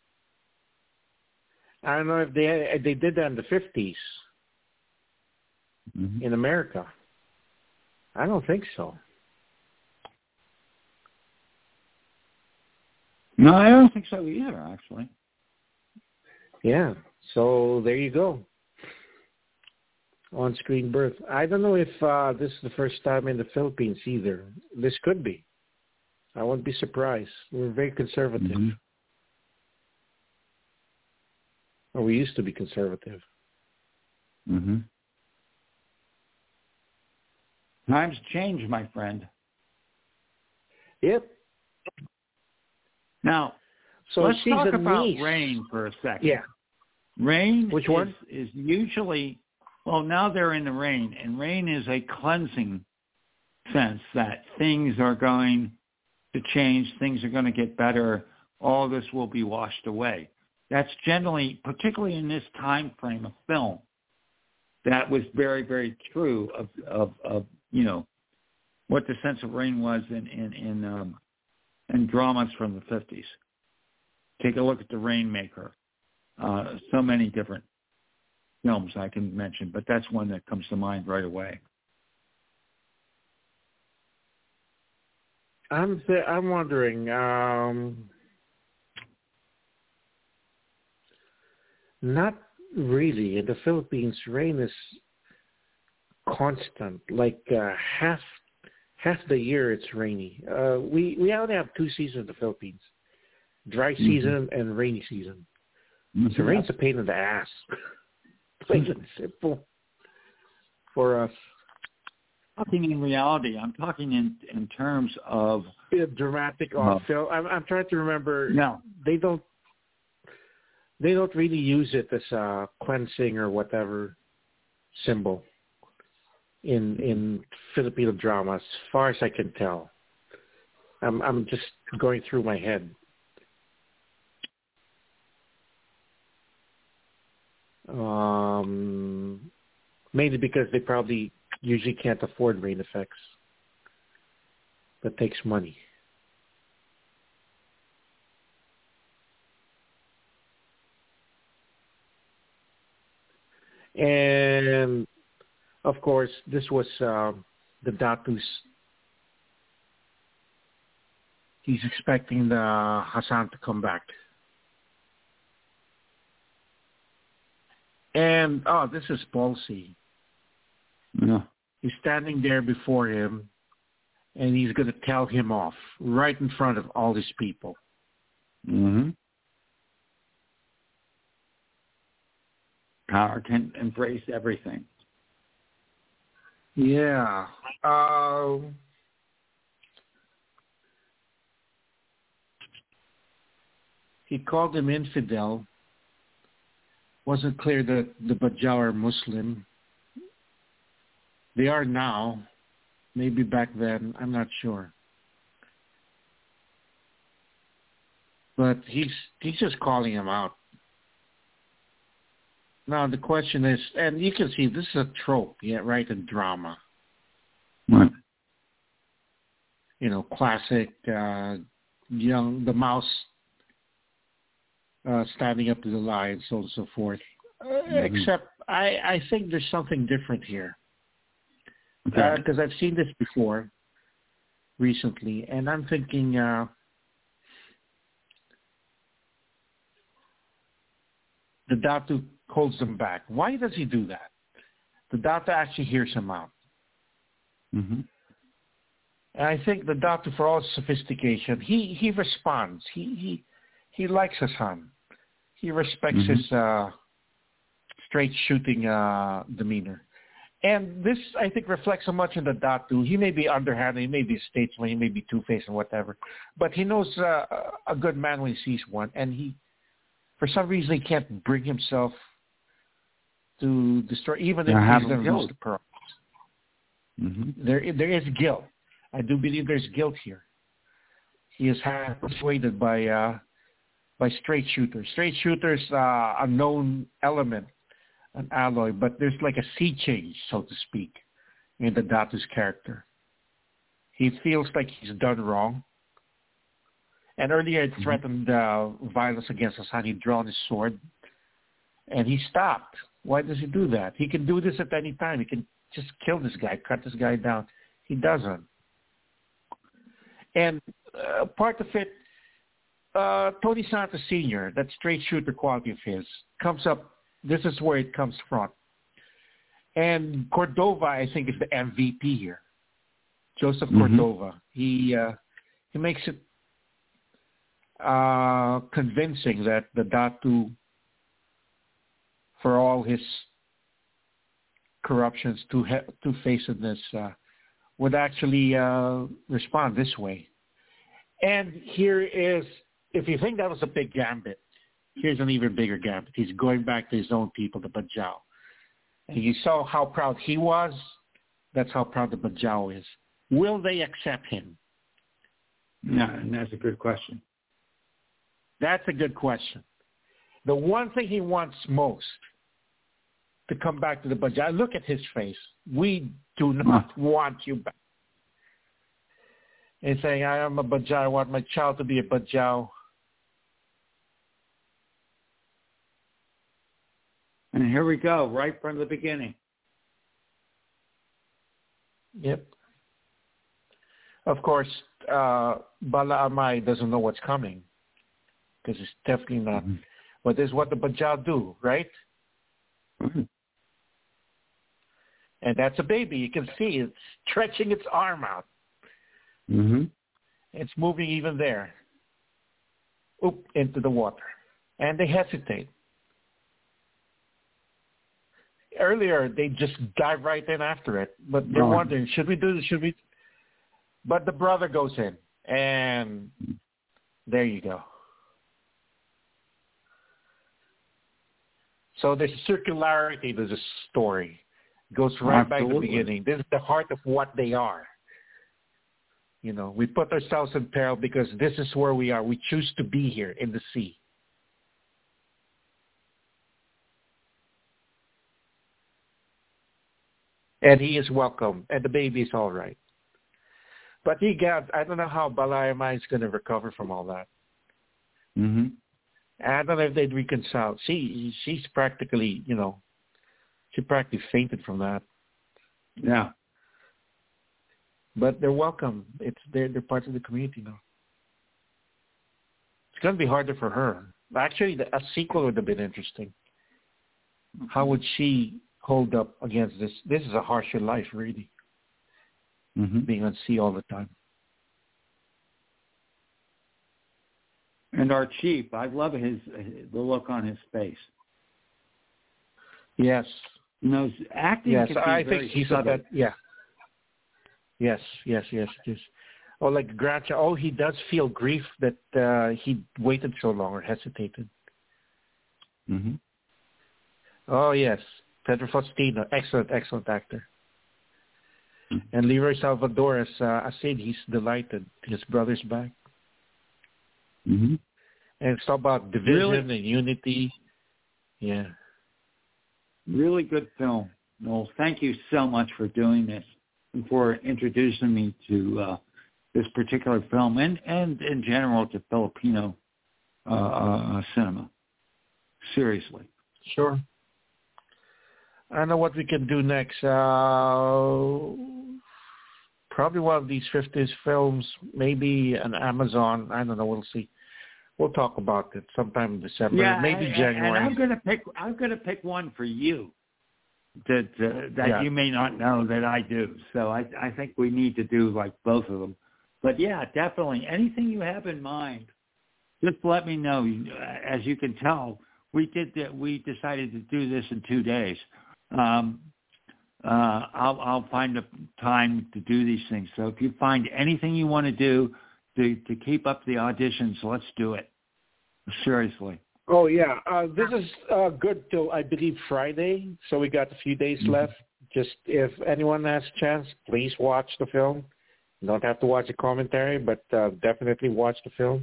I don't know if they they did that in the fifties mm-hmm. in America. I don't think so. No, I don't think so either, actually. Yeah, so there you go. On-screen birth. I don't know if uh, this is the first time in the Philippines either. This could be. I wouldn't be surprised. We're very conservative. Mm-hmm. Or we used to be conservative. Mm-hmm. Times change, my friend. Yep. Now, so let's she's talk a about niece. rain for a second. Yeah. Rain Which is, one? is usually, well, now they're in the rain, and rain is a cleansing sense that things are going to change, things are going to get better, all this will be washed away. That's generally, particularly in this time frame of film, that was very, very true of, of, of you know, what the sense of rain was in, in, in, um, in dramas from the fifties. Take a look at The Rainmaker. Uh, so many different films I can mention, but that's one that comes to mind right away. I'm th- I'm wondering. Um, not really. In the Philippines, rain is constant. Like uh, half half the year, it's rainy. Uh, we we only have two seasons in the Philippines: dry season mm-hmm. and rainy season. Mm-hmm. So rain's a pain in the ass. Plain and simple for us. Talking in reality, I'm talking in in terms of yeah, dramatic on uh, film. I'm, I'm trying to remember. No, they don't. They don't really use it as a cleansing or whatever symbol in in Filipino drama, as far as I can tell. I'm I'm just going through my head. Um, mainly because they probably usually can't afford rain effects. That takes money. And, of course, this was uh, the Datus. He's expecting the Hassan to come back. And, oh, this is ballsy. Yeah. He's standing there before him, and he's going to tell him off right in front of all these people. Mm-hmm. Power can embrace everything. Yeah. Um, he called him infidel. Wasn't clear that the Bajau are Muslim. They are now. Maybe back then. I'm not sure. But he's he's just calling him out. Now the question is, and you can see this is a trope, yeah, right, in drama. Right. You know, classic uh, young the mouse uh, standing up to the lion, so on and so forth. Uh, mm-hmm. Except I, I think there's something different here. Because okay. uh, I've seen this before recently, and I'm thinking uh, the Datu holds them back. Why does he do that? The Datu actually hears him out. Mm-hmm. And I think the Datu, for all sophistication, he, he responds. He he he likes Hassan. He respects mm-hmm. his uh, straight shooting uh, demeanor. And this, I think, reflects so much in the Datu. He may be underhanded, he may be a statesman, he may be two-faced and whatever, but he knows uh, a good man when he sees one, and he, for some reason, he can't bring himself to destroy, even if he's going to lose the pearls. Mm-hmm. There, there is guilt. I do believe there's guilt here. He is persuaded by uh, by straight shooters. Straight shooters, uh, a known element, an alloy, but there's like a sea change, so to speak, in the Datu's character. He feels like he's done wrong. And earlier he threatened uh, violence against Hassan. He'd drawn his sword, and he stopped. Why does he do that? He can do this at any time. He can just kill this guy, cut this guy down. He doesn't. And uh, part of it, uh, Tony Santos Senior, that straight shooter quality of his, comes up. This is where it comes from. And Cordova, I think, is the M V P here. Joseph mm-hmm. Cordova. He uh, he makes it uh, convincing that the Datu, for all his corruptions, two two-facedness, uh, would actually uh, respond this way. And here is, if you think that was a big gambit, here's an even bigger gambit. He's going back to his own people, the Bajau. And you saw how proud he was. That's how proud the Bajau is. Will they accept him? No, and that's a good question. That's a good question. The one thing he wants most to come back to the Bajau, look at his face. We do not want you back. He's saying, I am a Bajau. I want my child to be a Bajau. And here we go, right from the beginning. Yep. Of course, uh, Bala Amay doesn't know what's coming because it's definitely not. Mm-hmm. But this is what the Bajau do, right? Mm-hmm. And that's a baby. You can see it's stretching its arm out. Mm-hmm. It's moving even there. Oop, into the water. And they hesitate. Earlier, they just dive right in after it. But they're oh. wondering, should we do this? Should we? But the brother goes in. And there you go. So there's circularity to this story. It goes right Absolutely. Back to the beginning. This is the heart of what they are. You know, we put ourselves in peril because this is where we are. We choose to be here in the sea. And he is welcome, and the baby is all right. But he got, I don't know how Bala Amay is going to recover from all that. Mm-hmm. I don't know if they'd reconcile. She, she's practically, you know, she practically fainted from that. Yeah. But they're welcome. It's they're, they're part of the community now. It's going to be harder for her. Actually, the, a sequel would have been interesting. How would she hold up against this. This is a harsher life, really, mm-hmm. being on sea all the time. And our chief, I love his the look on his face. Yes. You know, acting yes, can be I very think he's subtle. that. Yeah. Yes, yes, yes, yes. Oh, like Gracia. Oh, he does feel grief that uh, he waited so long or hesitated. Mm-hmm. Oh, yes. Pedro Faustino, excellent, excellent actor. Mm-hmm. And Leroy Salvador as uh, Acid, he's delighted. His brother's back. Mm-hmm. And it's all about division really? and unity. Yeah. Really good film. Noel, thank you so much for doing this and for introducing me to uh, this particular film and, and in general to Filipino uh, uh, cinema. Seriously. Sure. I don't know what we can do next. Uh, probably one of these fifties films, maybe an Amazon. I don't know. We'll see. We'll talk about it sometime in December, yeah, maybe and, January. And I'm gonna pick. I'm gonna pick one for you that uh, that yeah. you may not know that I do. So I I think we need to do like both of them. But yeah, definitely anything you have in mind, just let me know. As you can tell, we did that. We decided to do this in two days. Um, uh, I'll I'll find a time to do these things. So if you find anything you want to do to to keep up the auditions, let's do it. Seriously. Oh, yeah. Uh, this is uh, good till, I believe, Friday, so we got a few days mm-hmm. left. Just if anyone has a chance, please watch the film. You don't have to watch a commentary, but uh, definitely watch the film.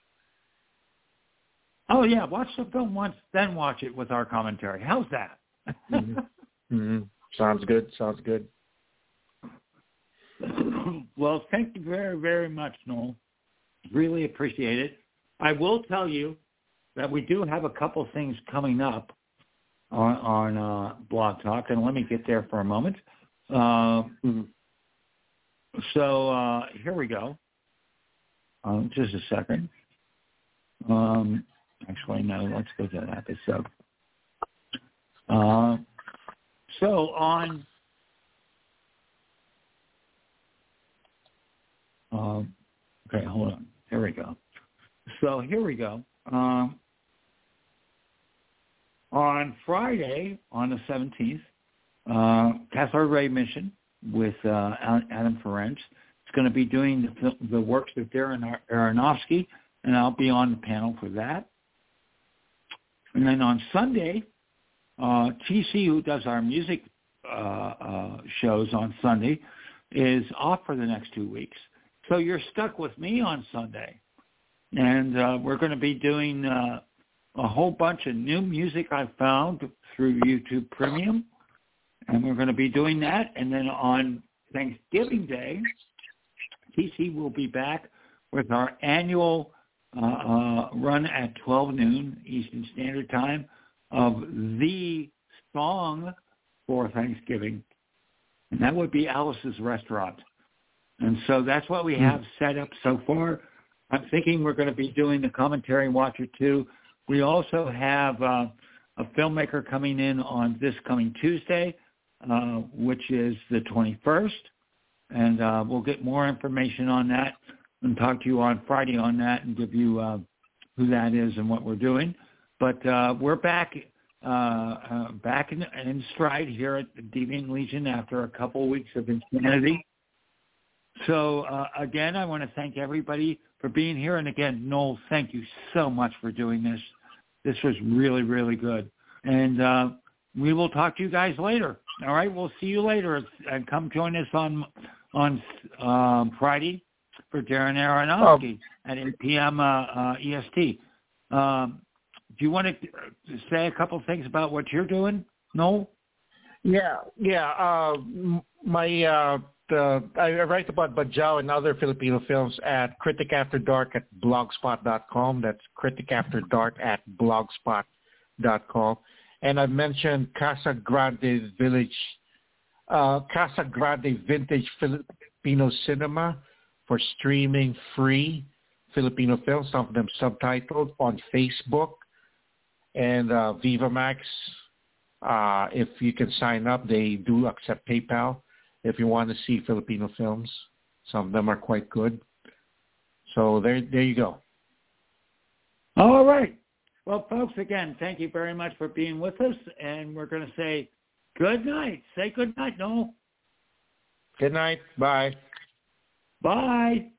Oh, yeah. Watch the film once, then watch it with our commentary. How's that? mm-hmm. Mm-hmm. Sounds good. Sounds good. Well, thank you very, very much, Noel. Really appreciate it. I will tell you that we do have a couple things coming up on, on uh, Blog Talk, and let me get there for a moment. Uh, so uh, here we go. Um, just a second. Um, actually, no, let's go to that episode. Uh, so on... Um, okay, hold on. Here we go. So here we go. Um, on Friday, on the seventeenth, uh, Catholic Ray Mission with uh, Adam Ferenc is going to be doing the, the works of Darren Aronofsky, and I'll be on the panel for that. And then on Sunday, uh, T C, who does our music uh, uh, shows on Sunday, is off for the next two weeks. So you're stuck with me on Sunday. And uh, we're going to be doing uh, a whole bunch of new music I found through YouTube Premium. And we're going to be doing that. And then on Thanksgiving Day, T C will be back with our annual uh, uh, run at twelve noon Eastern Standard Time of the song for Thanksgiving. And that would be Alice's Restaurant. And so that's what we have set up so far. I'm thinking we're going to be doing the commentary watch or two. We also have uh, a filmmaker coming in on this coming Tuesday, uh, which is the twenty-first. And uh, we'll get more information on that and talk to you on Friday on that and give you uh, who that is and what we're doing. But uh, we're back uh, uh, back in, in stride here at the Deviant Legion after a couple of weeks of insanity. So, uh, again, I want to thank everybody for being here. And, again, Noel, thank you so much for doing this. This was really, really good. And uh, we will talk to you guys later. All right, we'll see you later. And come join us on on um, Friday for Darren Aronofsky oh. at eight p.m. Uh, uh, E S T. Um, do you want to say a couple things about what you're doing, Noel? Yeah, yeah. Uh, my... Uh... Uh, I write about Bajau and other Filipino films at Critic After Dark at blogspot dot com. That's Critic After Dark at blogspot dot com. And I mentioned Casa Grande Village, uh, Casa Grande Vintage Filipino Cinema for streaming free Filipino films, some of them subtitled on Facebook and uh, Viva Max Uh, if you can sign up, they do accept PayPal if you want to see Filipino films. Some of them are quite good. So there, there you go. All right. Well, folks, again, thank you very much for being with us, and we're going to say good night. Say good night, Noel. Good night. Bye. Bye.